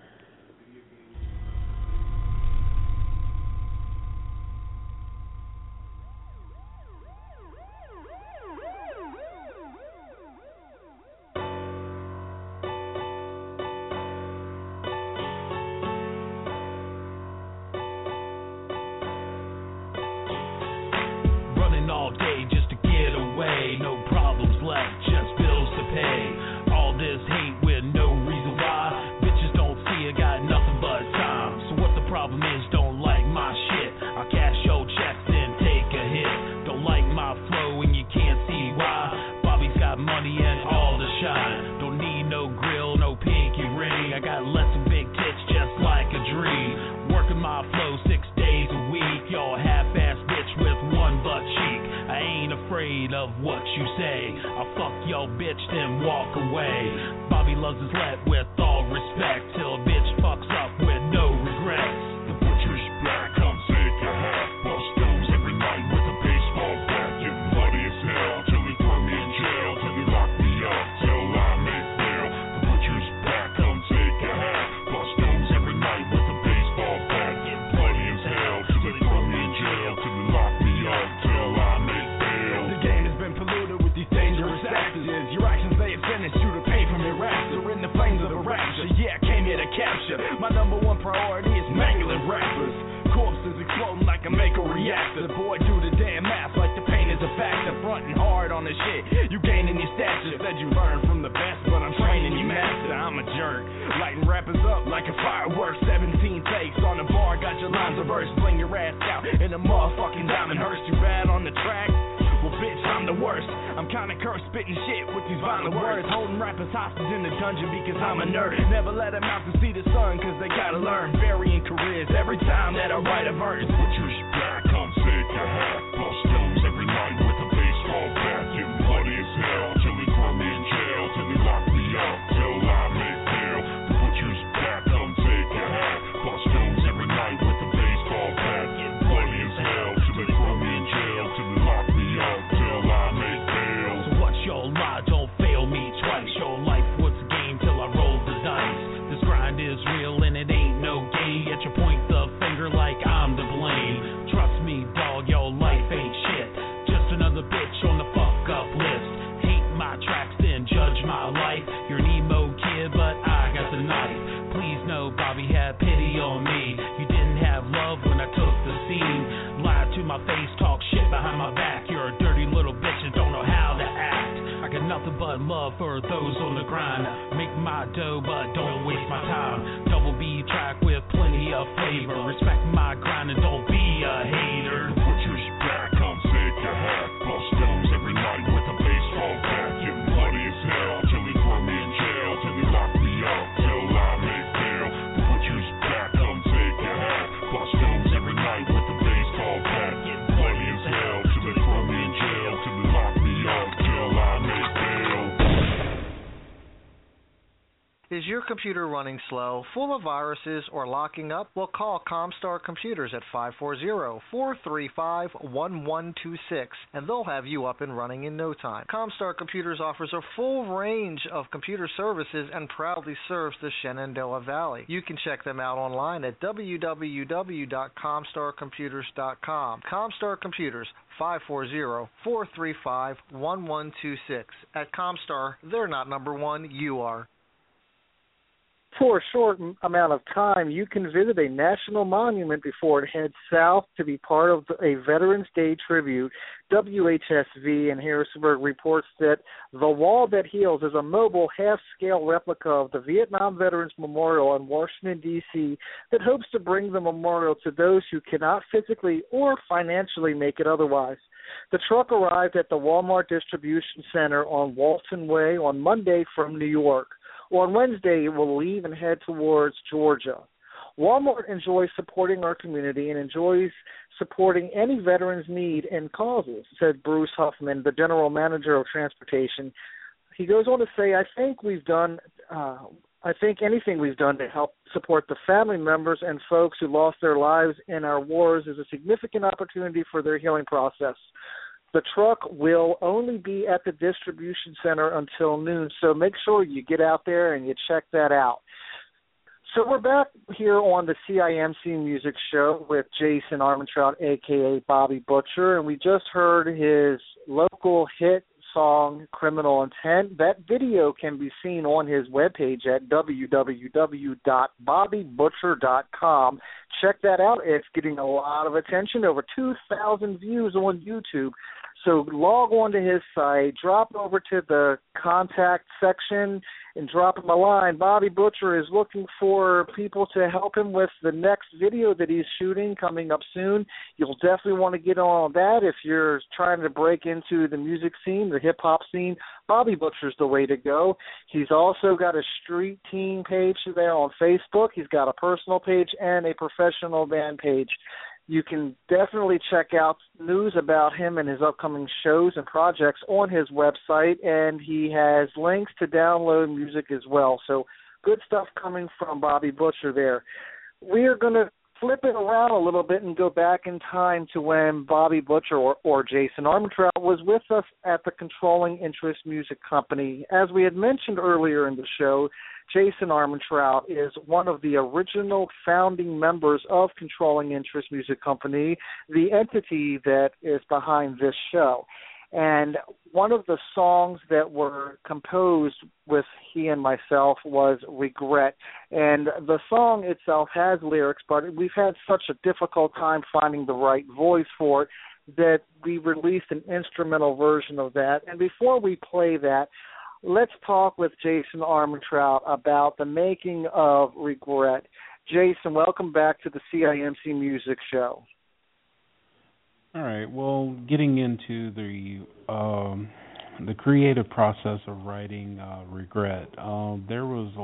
All day just to get away, no problems left, just bills to pay. All this hate with no reason why. Bitches don't see I got nothing but time. So what the problem is, don't like my shit. I cash your checks and take a hit. Don't like my flow and you can't see why. Bobby's got money and all the shine. Don't need no grill, no pinky ring. I got less than big tits, just like a dream. Working my flow 6 days a week. Y'all half-ass bitch with one butt cheek. I ain't afraid of what you say. I'll fuck your bitch, then walk away. Bobby loves his let with all respect, till a bitch fucks up with no regrets. The butcher's back, come take a half. Bust stones every night with a baseball bat. Get bloody as hell till they throw me in jail, till they lock me up till I make bail. The butcher's back, come take a half. Bust stones every night with a baseball bat. Get bloody as hell till they throw me in jail, till they lock me up till I make bail. The game has been polluted with these dangerous actors. Your actions they have finished you to pay from your rapture. In the flames of a rapture, yeah, I came here to capture. My number one priority is mangling rappers. shit. You gaining your stature, said you learned from the best, but I'm training you master. I'm a jerk, lighting rappers up like a firework. 17 takes on the bar, got your lines of verse, bling your ass out in a motherfucking diamond hearse. You bad on the track? Well, bitch, I'm the worst. I'm kinda cursed, spitting shit with these violent words, holding rappers hostage in the dungeon because I'm a nerd. Never let them out to see the sun, cause they gotta learn. Varying careers every time that I write a verse. Butcher's back, I'm sick of half. Bust stones every night with a baseball bat. Getting bloody as hell till they throw me in jail, till they lock me up, till I make bail. The butcher's back, I'm sick of half. Bust stones every night with a baseball bat. Getting bloody as hell till they throw me in jail, till they lock me up, till I make bail. So what's your lie? Don't fail me twice. Your life was a game till I roll the dice. This grind is real and it ain't no game. Yet you point the finger like I'm to blame. Trust me, dog, your life ain't shit. Just another bitch on the fuck up list. Hate my tracks, then judge my life. You're an emo kid, but I got the knife. Please know Bobby had pity on me. You didn't have love when I took the scene. Lied to my face, talk shit behind my back. You're a dirty little bitch and don't know how to act. I got nothing but love for those on the grind. Make my dough, but don't waste my time. Double B track with plenty of flavor. Respect my grind and don't be a hater. The butcher's back, I'm sick of half. Bust stones every night with a baseball bat. Getting bloody as hell till they throw me in jail, till they lock me up, till I make bail. The butcher's back, I'm sick of half. Bust stones every night with a baseball bat. Getting bloody as hell till they throw me in jail, till they lock me up, till I make bail. Is your computer running slow, full of viruses, or locking up? Well, call Comstar Computers at 540-435-1126, and they'll have you up and running in no time. Comstar Computers offers a full range of computer services and proudly serves the Shenandoah Valley. You can check them out online at www.comstarcomputers.com. Comstar Computers, 540-435-1126. At Comstar, they're not number one, you are. For a short amount of time, you can visit a national monument before it heads south to be part of a Veterans Day tribute. WHSV in Harrisonburg reports that the Wall That Heals is a mobile half-scale replica of the Vietnam Veterans Memorial in Washington, D.C. that hopes to bring the memorial to those who cannot physically or financially make it otherwise. The truck arrived at the Walmart Distribution Center on Walton Way on Monday from New York. On Wednesday, it will leave and head towards Georgia. Walmart enjoys supporting our community and enjoys supporting any veterans' need and causes, said Bruce Huffman, the general manager of transportation. He goes on to say, I think anything we've done to help support the family members and folks who lost their lives in our wars is a significant opportunity for their healing process. The truck will only be at the distribution center until noon, so make sure you get out there and you check that out. So we're back here on the CIMC Music Show with Jason Armentrout, a.k.a. Bobby Butcher, and we just heard his local hit song, Criminal Intent. That video can be seen on his webpage at www.bobbybutcher.com. Check that out. It's getting a lot of attention, over 2,000 views on YouTube. So log on to his site, drop over to the contact section, and drop him a line. Bobby Butcher is looking for people to help him with the next video that he's shooting coming up soon. You'll definitely want to get on that if you're trying to break into the music scene, the hip-hop scene. Bobby Butcher's the way to go. He's also got a street team page there on Facebook. He's got a personal page and a professional band page. You can definitely check out news about him and his upcoming shows and projects on his website, and he has links to download music as well. So good stuff coming from Bobby Butcher there. We are going to flip it around a little bit and go back in time to when Bobby Butcher or Jason Armentrout was with us at the Controlling Interest Music Company. As we had mentioned earlier in the show, Jason Armentrout is one of the original founding members of Controlling Interest Music Company, the entity that is behind this show. And one of the songs that were composed with he and myself was Regret. And the song itself has lyrics, but we've had such a difficult time finding the right voice for it that we released an instrumental version of that. And before we play that, let's talk with Jason Armentrout about the making of Regret. Jason, welcome back to the CIMC Music Show. All right. Well, getting into the creative process of writing Regret, there was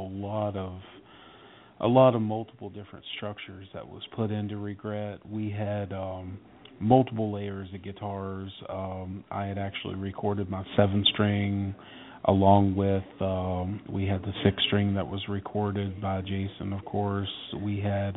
a lot of multiple different structures that was put into Regret. We had multiple layers of guitars. I had actually recorded my 7-string along with we had the 6-string that was recorded by Jason, of course. We had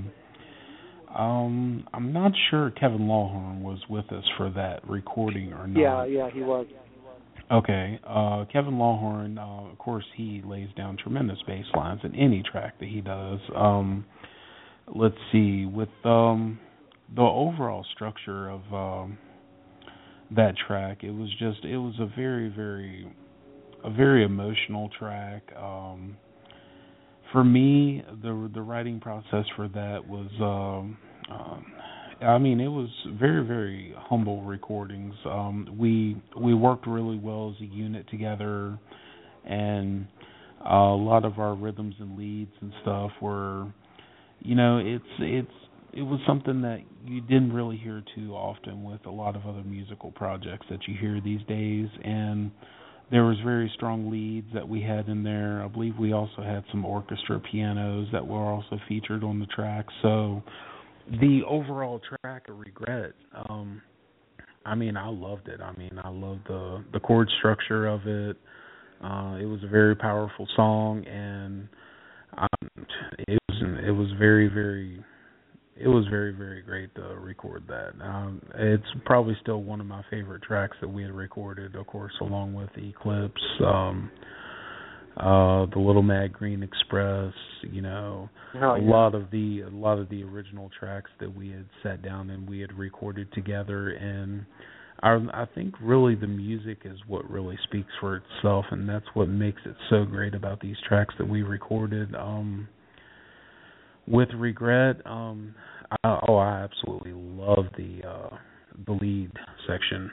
I'm not sure Kevin Lawhorn was with us for that recording or not. Yeah, he was. Okay. Kevin Lawhorn, of course, he lays down tremendous bass lines in any track that he does. Let's see, with the overall structure of that track, it was a very, very emotional track. For me, the writing process for that was, it was very, very humble recordings. We worked really well as a unit together, and a lot of our rhythms and leads and stuff were, it was something that you didn't really hear too often with a lot of other musical projects that you hear these days, and there was very strong leads that we had in there. I believe we also had some orchestra pianos that were also featured on the track. So the overall track of Regret, I loved it. I loved the chord structure of it. It was a very powerful song, and it was very, very great to record that. It's probably still one of my favorite tracks that we had recorded, of course, along with Eclipse, the Little Mad Green Express. A lot of the original tracks that we had sat down and we had recorded together. And I think really the music is what really speaks for itself, and that's what makes it so great about these tracks that we recorded. With Regret, I absolutely love the lead section.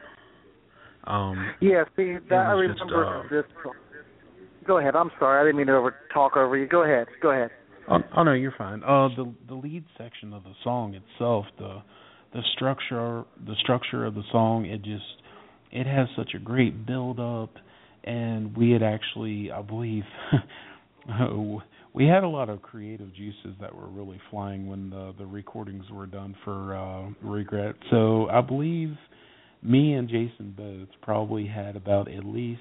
I remember this. Go ahead. I'm sorry, I didn't mean to talk over you. Go ahead. Oh no, you're fine. The lead section of the song itself, the structure of the song, it has such a great build up, and we had actually, I believe. We had a lot of creative juices that were really flying when the recordings were done for Regret. So I believe me and Jason both probably had about at least,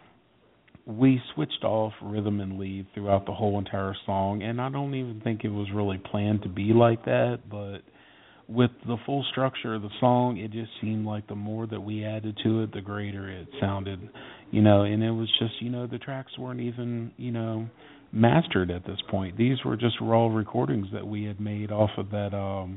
we switched off rhythm and lead throughout the whole entire song, and I don't even think it was really planned to be like that, but with the full structure of the song, it just seemed like the more that we added to it, the greater it sounded, and it was just, the tracks weren't even, mastered at this point. These were just raw recordings that we had made off of that,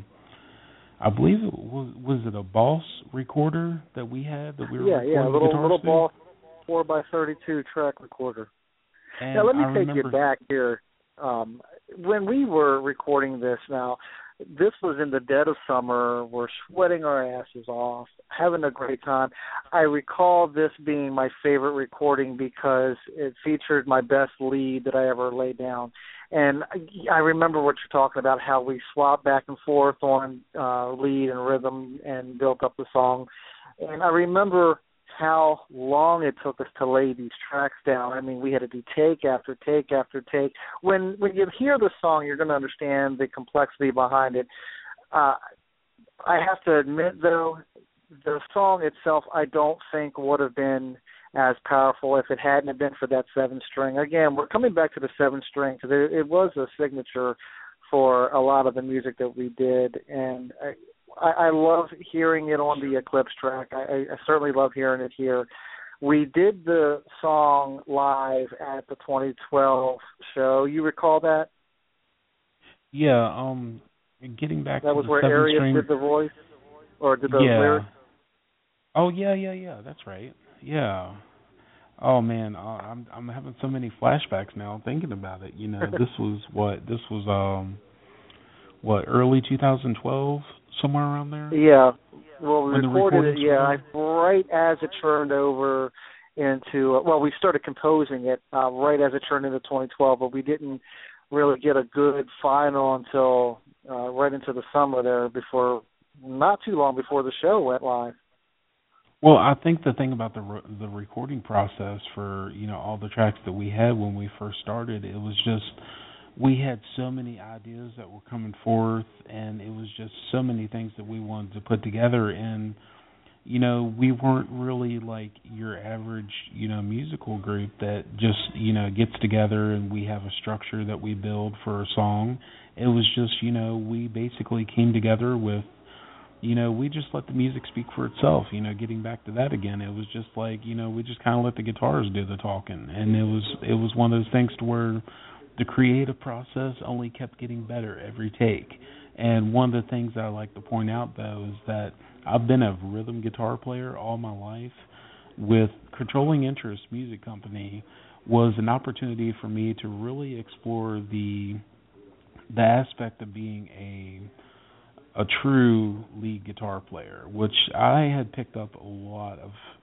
I believe it was it a Boss recorder that we had that we were recording a little Boss 4x32 track recorder. And now let me take you back here. When we were recording this, this was in the dead of summer. We're sweating our asses off, having a great time. I recall this being my favorite recording because it featured my best lead that I ever laid down. And I remember what you're talking about, how we swapped back and forth on lead and rhythm and built up the song. And I remember how long it took us to lay these tracks down. We had to do take after take after take. When you hear the song, you're going to understand the complexity behind it. I have to admit, though, the song itself I don't think would have been as powerful if it hadn't been for that 7-string. Again, we're coming back to the 7-string because it was a signature for a lot of the music that we did, and I love hearing it on the Eclipse track. I certainly love hearing it here. We did the song live at the 2012 show. You recall that? Yeah. Getting back that to was the where 7 Arias string. did the voice, or did the lyrics? Oh yeah. That's right. Yeah. Oh man, I'm having so many flashbacks now thinking about it. This was early 2012, somewhere around there? Yeah. Well, we When the recorded it, recordings right as it turned over into, we started composing it right as it turned into 2012, but we didn't really get a good final until right into the summer there, not too long before the show went live. Well, I think the thing about the recording process for, all the tracks that we had when we first started, it was just, we had so many ideas that were coming forth, and it was just so many things that we wanted to put together, and we weren't really like your average, musical group that just, gets together and we have a structure that we build for a song. It was just, we basically came together with, we just let the music speak for itself, getting back to that again. It was just like, we just kind of let the guitars do the talking. And it was one of those things to where the creative process only kept getting better every take. And one of the things that I like to point out, though, is that I've been a rhythm guitar player all my life. With Controlling Interest Music Company was an opportunity for me to really explore the aspect of being a true lead guitar player, which I had picked up a lot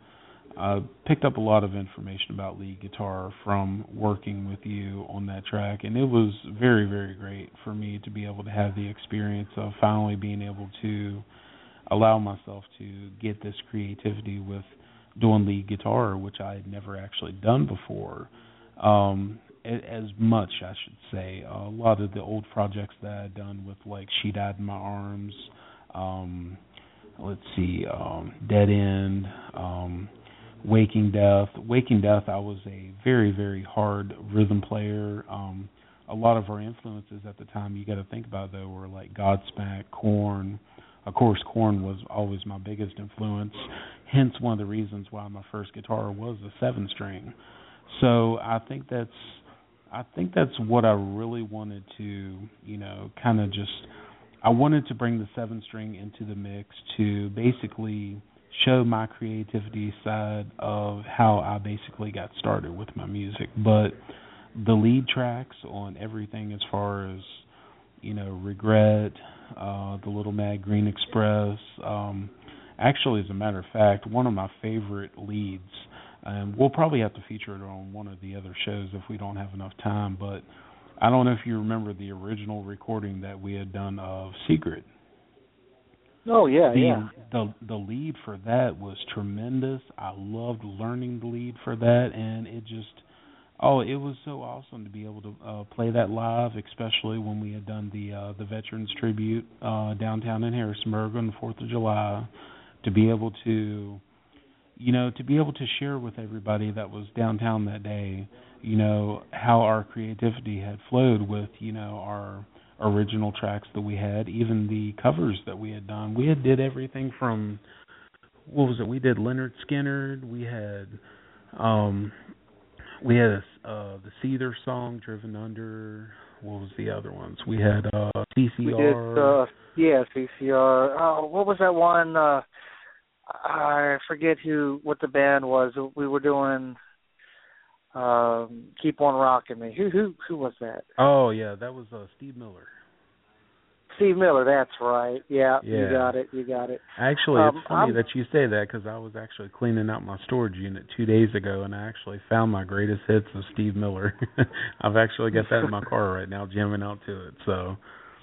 of information about lead guitar from working with you on that track, and it was very, very great for me to be able to have the experience of finally being able to allow myself to get this creativity with doing lead guitar, which I had never actually done before. As much, I should say. A lot of the old projects that I had done with, like, She Died in My Arms, Dead End, Waking Death. Waking Death, I was a very, very hard rhythm player. A lot of our influences at the time, you got to think about, though, were like Godsmack, Korn. Of course, Korn was always my biggest influence, hence one of the reasons why my first guitar was a 7-string. So I think that's what I really wanted to, kind of just, I wanted to bring the 7-string into the mix to basically show my creativity side of how I basically got started with my music. But the lead tracks on everything as far as, Regret, The Little Mad Green Express, actually, as a matter of fact, one of my favorite leads, and we'll probably have to feature it on one of the other shows if we don't have enough time, but I don't know if you remember the original recording that we had done of Secret. Oh, yeah, yeah. The lead for that was tremendous. I loved learning the lead for that, and it was so awesome to be able to play that live, especially when we had done the Veterans Tribute downtown in Harrisonburg on the 4th of July, to be able to share with everybody that was downtown that day, how our creativity had flowed with, our original tracks that we had, even the covers that we had done. We did everything from, we did Leonard Skinner, we had the Seether song, Driven Under. What was the other ones? We had CCR. We did, CCR. Oh, what was that one? I forget what the band was. We were doing Keep On Rocking Me. Who was that? Oh, yeah, that was Steve Miller. Steve Miller, that's right. Yeah, you got it. Actually, it's funny that you say that, because I was actually cleaning out my storage unit 2 days ago, and I actually found my greatest hits of Steve Miller. I've actually got that in my car right now, jamming out to it. So,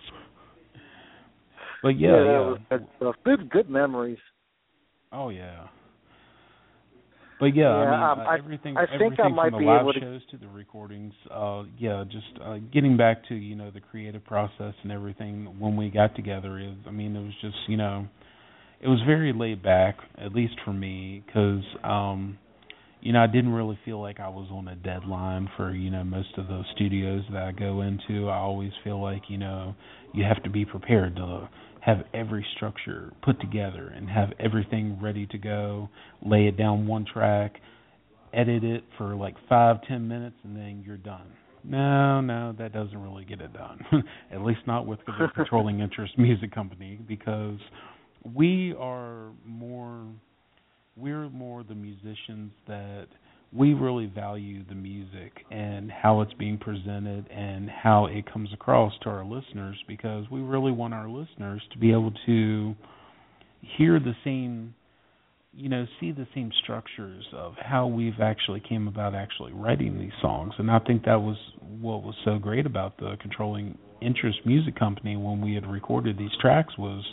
but yeah. Good memories. Oh yeah. But yeah, I mean, everything from the live shows to the recordings, getting back to, the creative process and everything when we got together it was just, it was very laid back, at least for me, because, I didn't really feel like I was on a deadline for, most of the studios that I go into. I always feel like, you have to be prepared to have every structure put together and have everything ready to go, lay it down one track, edit it for like 5-10 minutes, and then you're done. No, that doesn't really get it done. At least not with the Controlling Interest Music Company, because we're more the musicians that we really value the music and how it's being presented and how it comes across to our listeners, because we really want our listeners to be able to hear the same, see the same structures of how we've actually came about actually writing these songs. And I think that was what was so great about the Controlling Interest Music Company when we had recorded these tracks was,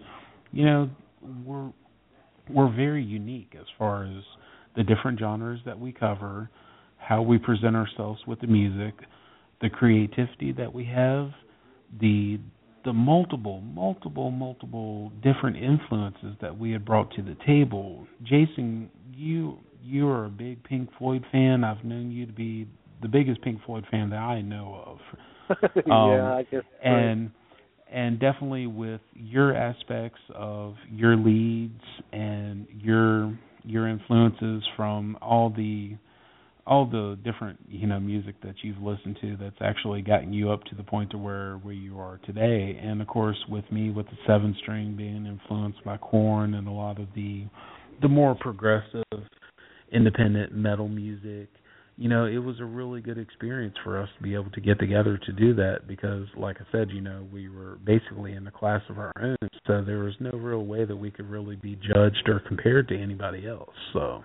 we're very unique as far as the different genres that we cover, how we present ourselves with the music, the creativity that we have, the multiple different influences that we had brought to the table. Jason, you are a big Pink Floyd fan. I've known you to be the biggest Pink Floyd fan that I know of. Yeah, I guess. And definitely with your aspects of your leads and your influences from all the different music that you've listened to that's actually gotten you up to the point to where you are today. And of course with me, with the 7-string being influenced by Korn and a lot of the more progressive independent metal music, it was a really good experience for us to be able to get together to do that, because like I said, we were basically in a class of our own, so there was no real way that we could really be judged or compared to anybody else. So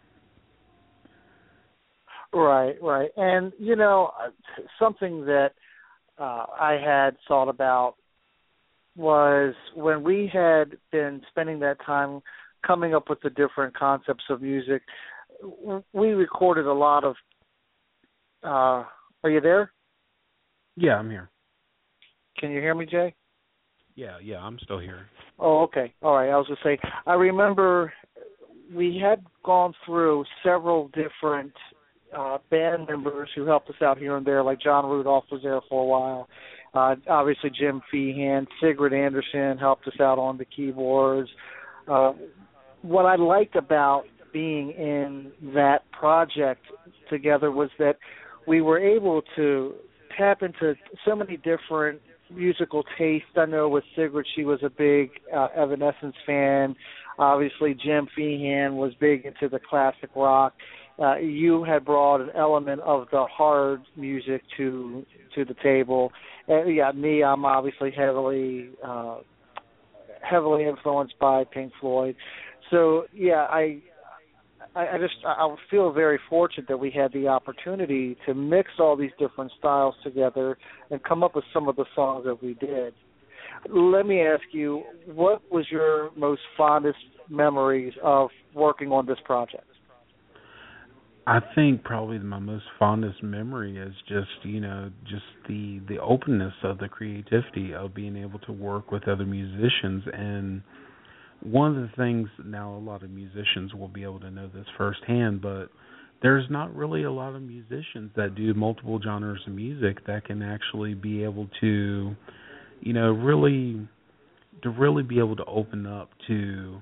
Right. And, something that I had thought about was when we had been spending that time coming up with the different concepts of music, we recorded a lot of are you there? Yeah, I'm here. Can you hear me, Jay? Yeah, I'm still here. Oh, okay. All right. I was going to say, I remember we had gone through several different band members who helped us out here and there, like John Rudolph was there for a while. Obviously, Jim Feehan, Sigrid Anderson helped us out on the keyboards. What I liked about being in that project together was that we were able to tap into so many different musical tastes. I know with Sigrid, she was a big Evanescence fan. Obviously, Jim Feehan was big into the classic rock. You had brought an element of the hard music to the table. And me, I'm obviously heavily influenced by Pink Floyd. So I feel very fortunate that we had the opportunity to mix all these different styles together and come up with some of the songs that we did. Let me ask you, what was your most fondest memories of working on this project? I think probably my most fondest memory is just the openness of the creativity of being able to work with other musicians. And one of the things, now a lot of musicians will be able to know this firsthand, but there's not really a lot of musicians that do multiple genres of music that can actually be able to, really be able to open up to,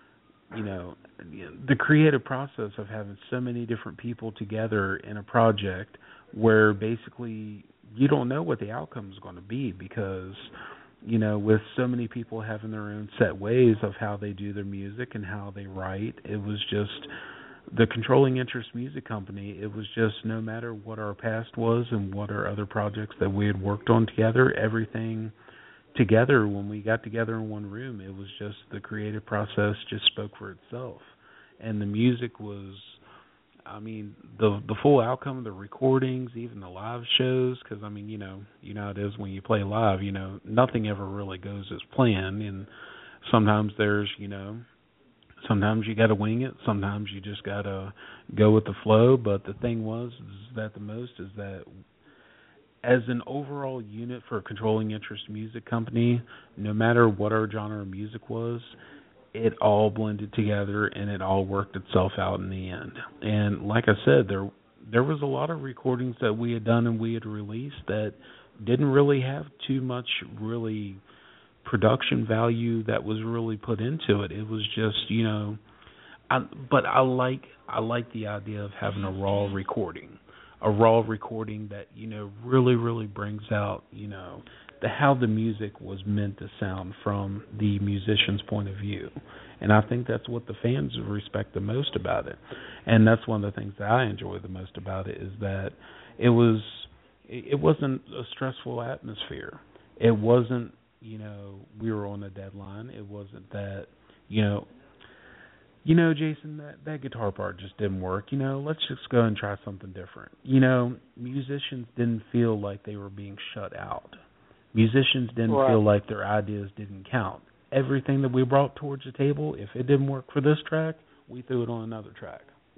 the creative process of having so many different people together in a project where basically you don't know what the outcome is going to be, because with so many people having their own set ways of how they do their music and how they write, it was just the Controlling Interest Music Company. It was just, no matter what our past was and what our other projects that we had worked on together, everything together, when we got together in one room, it was just the creative process just spoke for itself. And the music was, the full outcome of the recordings, even the live shows, because, how it is when you play live, nothing ever really goes as planned, and sometimes there's, sometimes you got to wing it, sometimes you just got to go with the flow. But the thing was is that as an overall unit for a Controlling Interest Music Company, no matter what our genre of music was, it all blended together and it all worked itself out in the end. And like I said, there was a lot of recordings that we had done and we had released that didn't really have too much really production value that was really put into it. It was just, but I like the idea of having a raw recording that, really, really brings out, how the music was meant to sound from the musician's point of view. And I think that's what the fans respect the most about it. And that's one of the things that I enjoy the most about it, is that it wasn't a stressful atmosphere. It wasn't, we were on a deadline. It wasn't that, Jason, that guitar part just didn't work. Let's just go and try something different. Musicians didn't feel like they were being shut out. Musicians didn't feel like their ideas didn't count. Everything that we brought towards the table, if it didn't work for this track, we threw it on another track.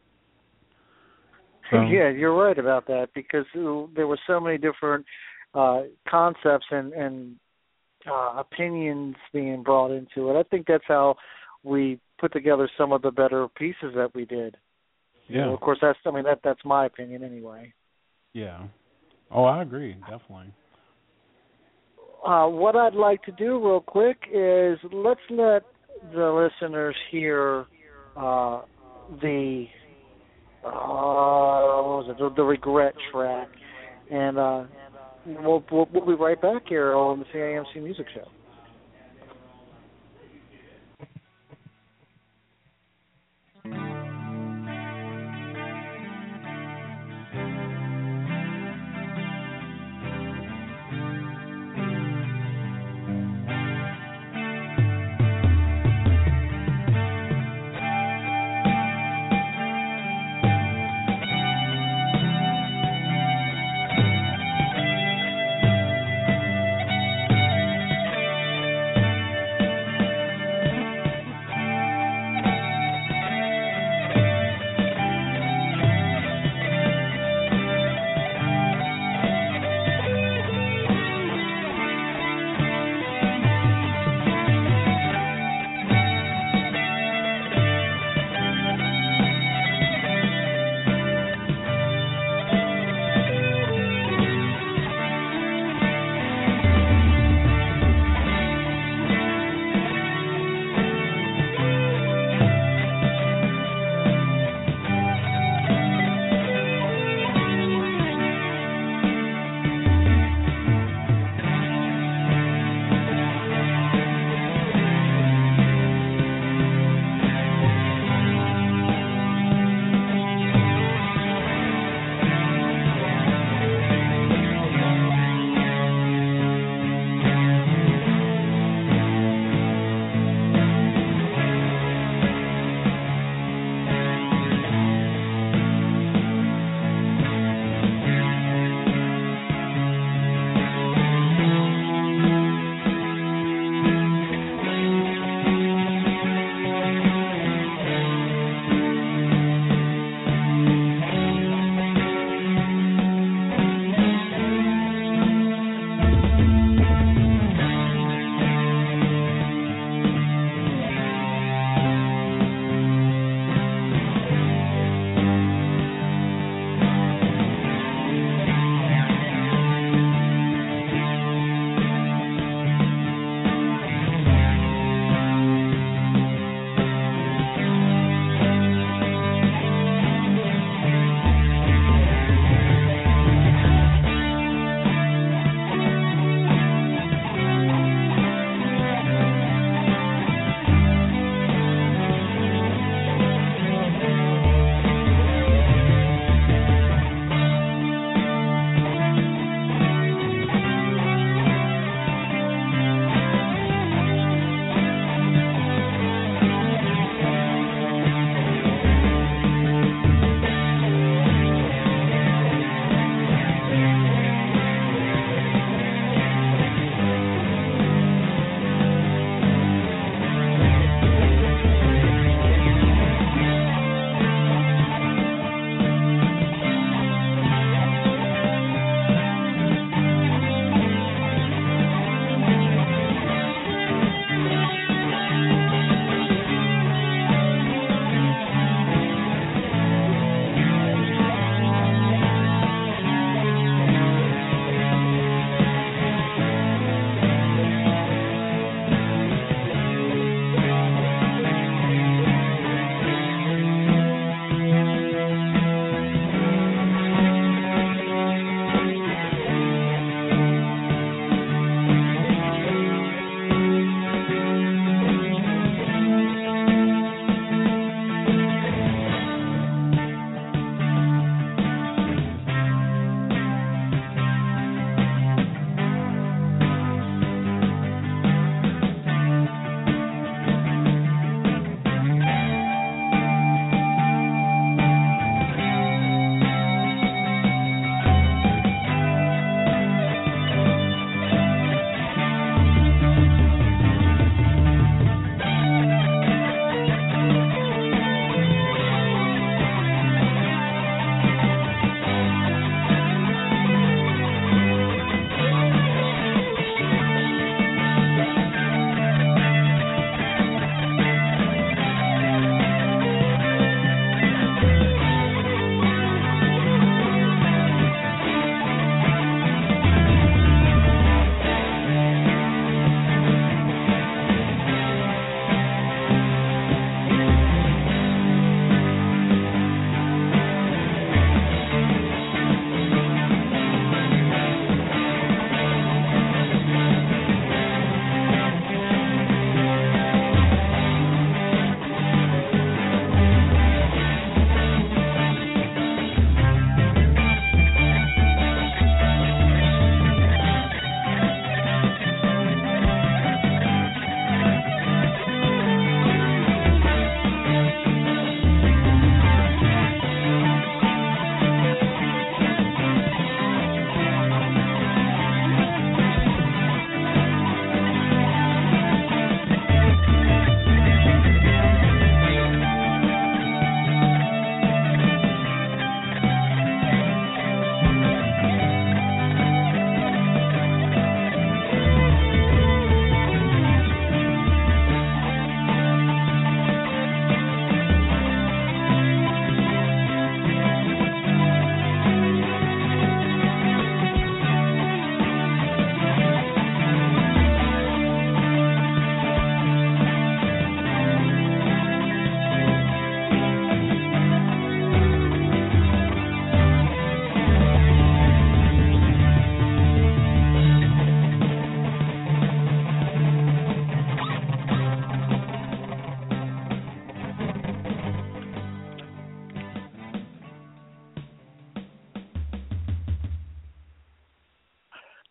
So, yeah, you're right about that, because there were so many different concepts and opinions being brought into it. I think that's how we put together some of the better pieces that we did. Yeah. Of course, that's my opinion anyway. Yeah. Oh, I agree, definitely. What I'd like to do real quick is let's let the listeners hear the Regret track, and we'll be right back here on the CIMC Music Show.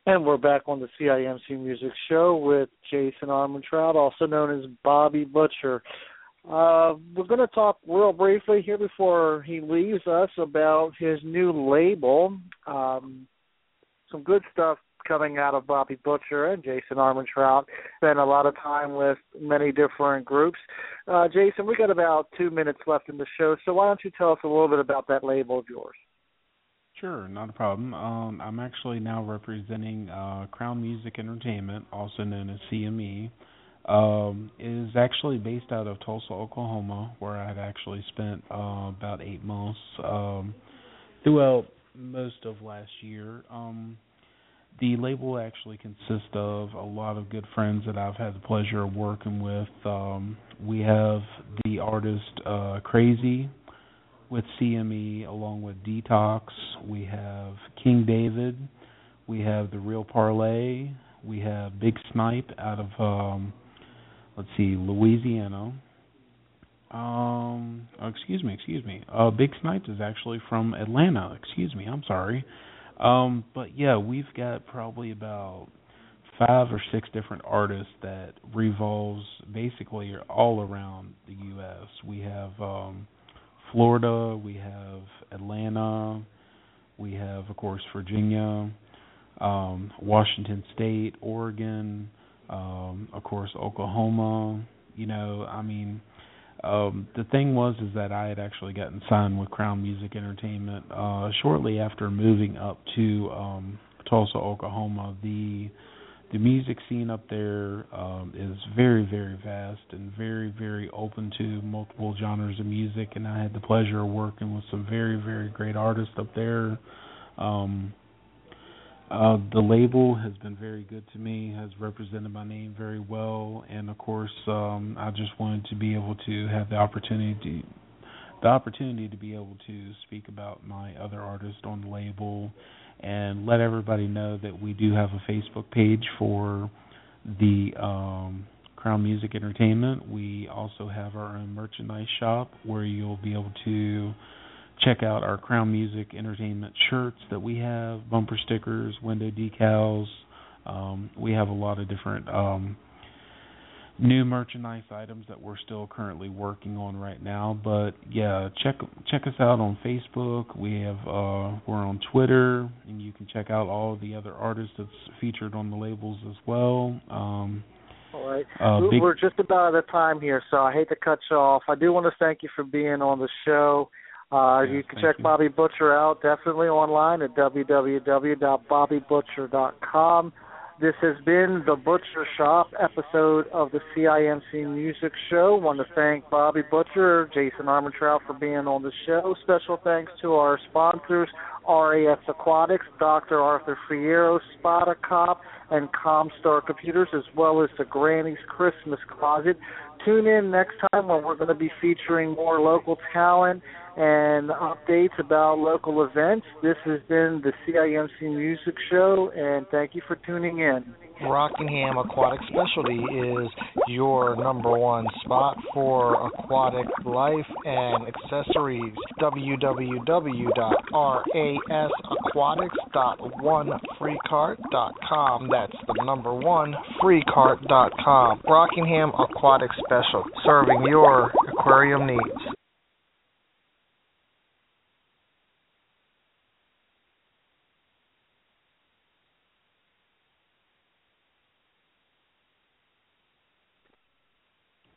And we're back on the CIMC Music Show with Jason Armentrout, also known as Bobby Butcher. We're going to talk real briefly here before he leaves us about his new label. Some good stuff coming out of Bobby Butcher and Jason Armentrout. Spent a lot of time with many different groups. Jason, we got about 2 minutes left in the show, so why don't you tell us a little bit about that label of yours? Sure, not a problem. I'm actually now representing Crown Music Entertainment, also known as CME. It is actually based out of Tulsa, Oklahoma, where I had actually spent about 8 months throughout most of last year. The label actually consists of a lot of good friends that I've had the pleasure of working with. We have the artist Crazy with CME, along with Detox. We have King David. We have The Real Parlay. We have Big Snipe out of, Louisiana. Excuse me. Big Snipe is actually from Atlanta. I'm sorry. But yeah, we've got probably about 5 or 6 different artists that revolves basically all around the U.S. We have Florida, we have Atlanta, we have, of course, Virginia, Washington State, Oregon, of course, Oklahoma. The thing was that I had actually gotten signed with Crown Music Entertainment shortly after moving up to Tulsa, Oklahoma. The music scene up there is very, very vast and very, very open to multiple genres of music, and I had the pleasure of working with some very, very great artists up there. The label has been very good to me, has represented my name very well, and of course, I just wanted to be able to have the opportunity to be able to speak about my other artists on the label and let everybody know that we do have a Facebook page for the Crown Music Entertainment. We also have our own merchandise shop where you'll be able to check out our Crown Music Entertainment shirts that we have, bumper stickers, window decals. We have a lot of different new merchandise items that we're still currently working on right now. But yeah, check us out on Facebook. We have we're on Twitter, and you can check out all the other artists that's featured on the labels as well. All right. We're just about out of time here, so I hate to cut you off. I do want to thank you for being on the show. You can check Bobby Butcher out definitely online at www.bobbybutcher.com. This has been The Butcher Shop episode of the CIMC Music Show. I want to thank Bobby Butcher, Jason Armentrout for being on the show. Special thanks to our sponsors, RAS Aquatics, Dr. Arthur Fierro, Spotacop, and Comstar Computers, as well as the Granny's Christmas Closet. Tune in next time when we're going to be featuring more local talent and updates about local events. This has been the CIMC Music Show, and thank you for tuning in. Rockingham Aquatic Specialty is your _1 spot for aquatic life and accessories. www.rasaquatics.onefreecart.com. That's the #1freecart.com. Rockingham Aquatic Specialty, serving your aquarium needs.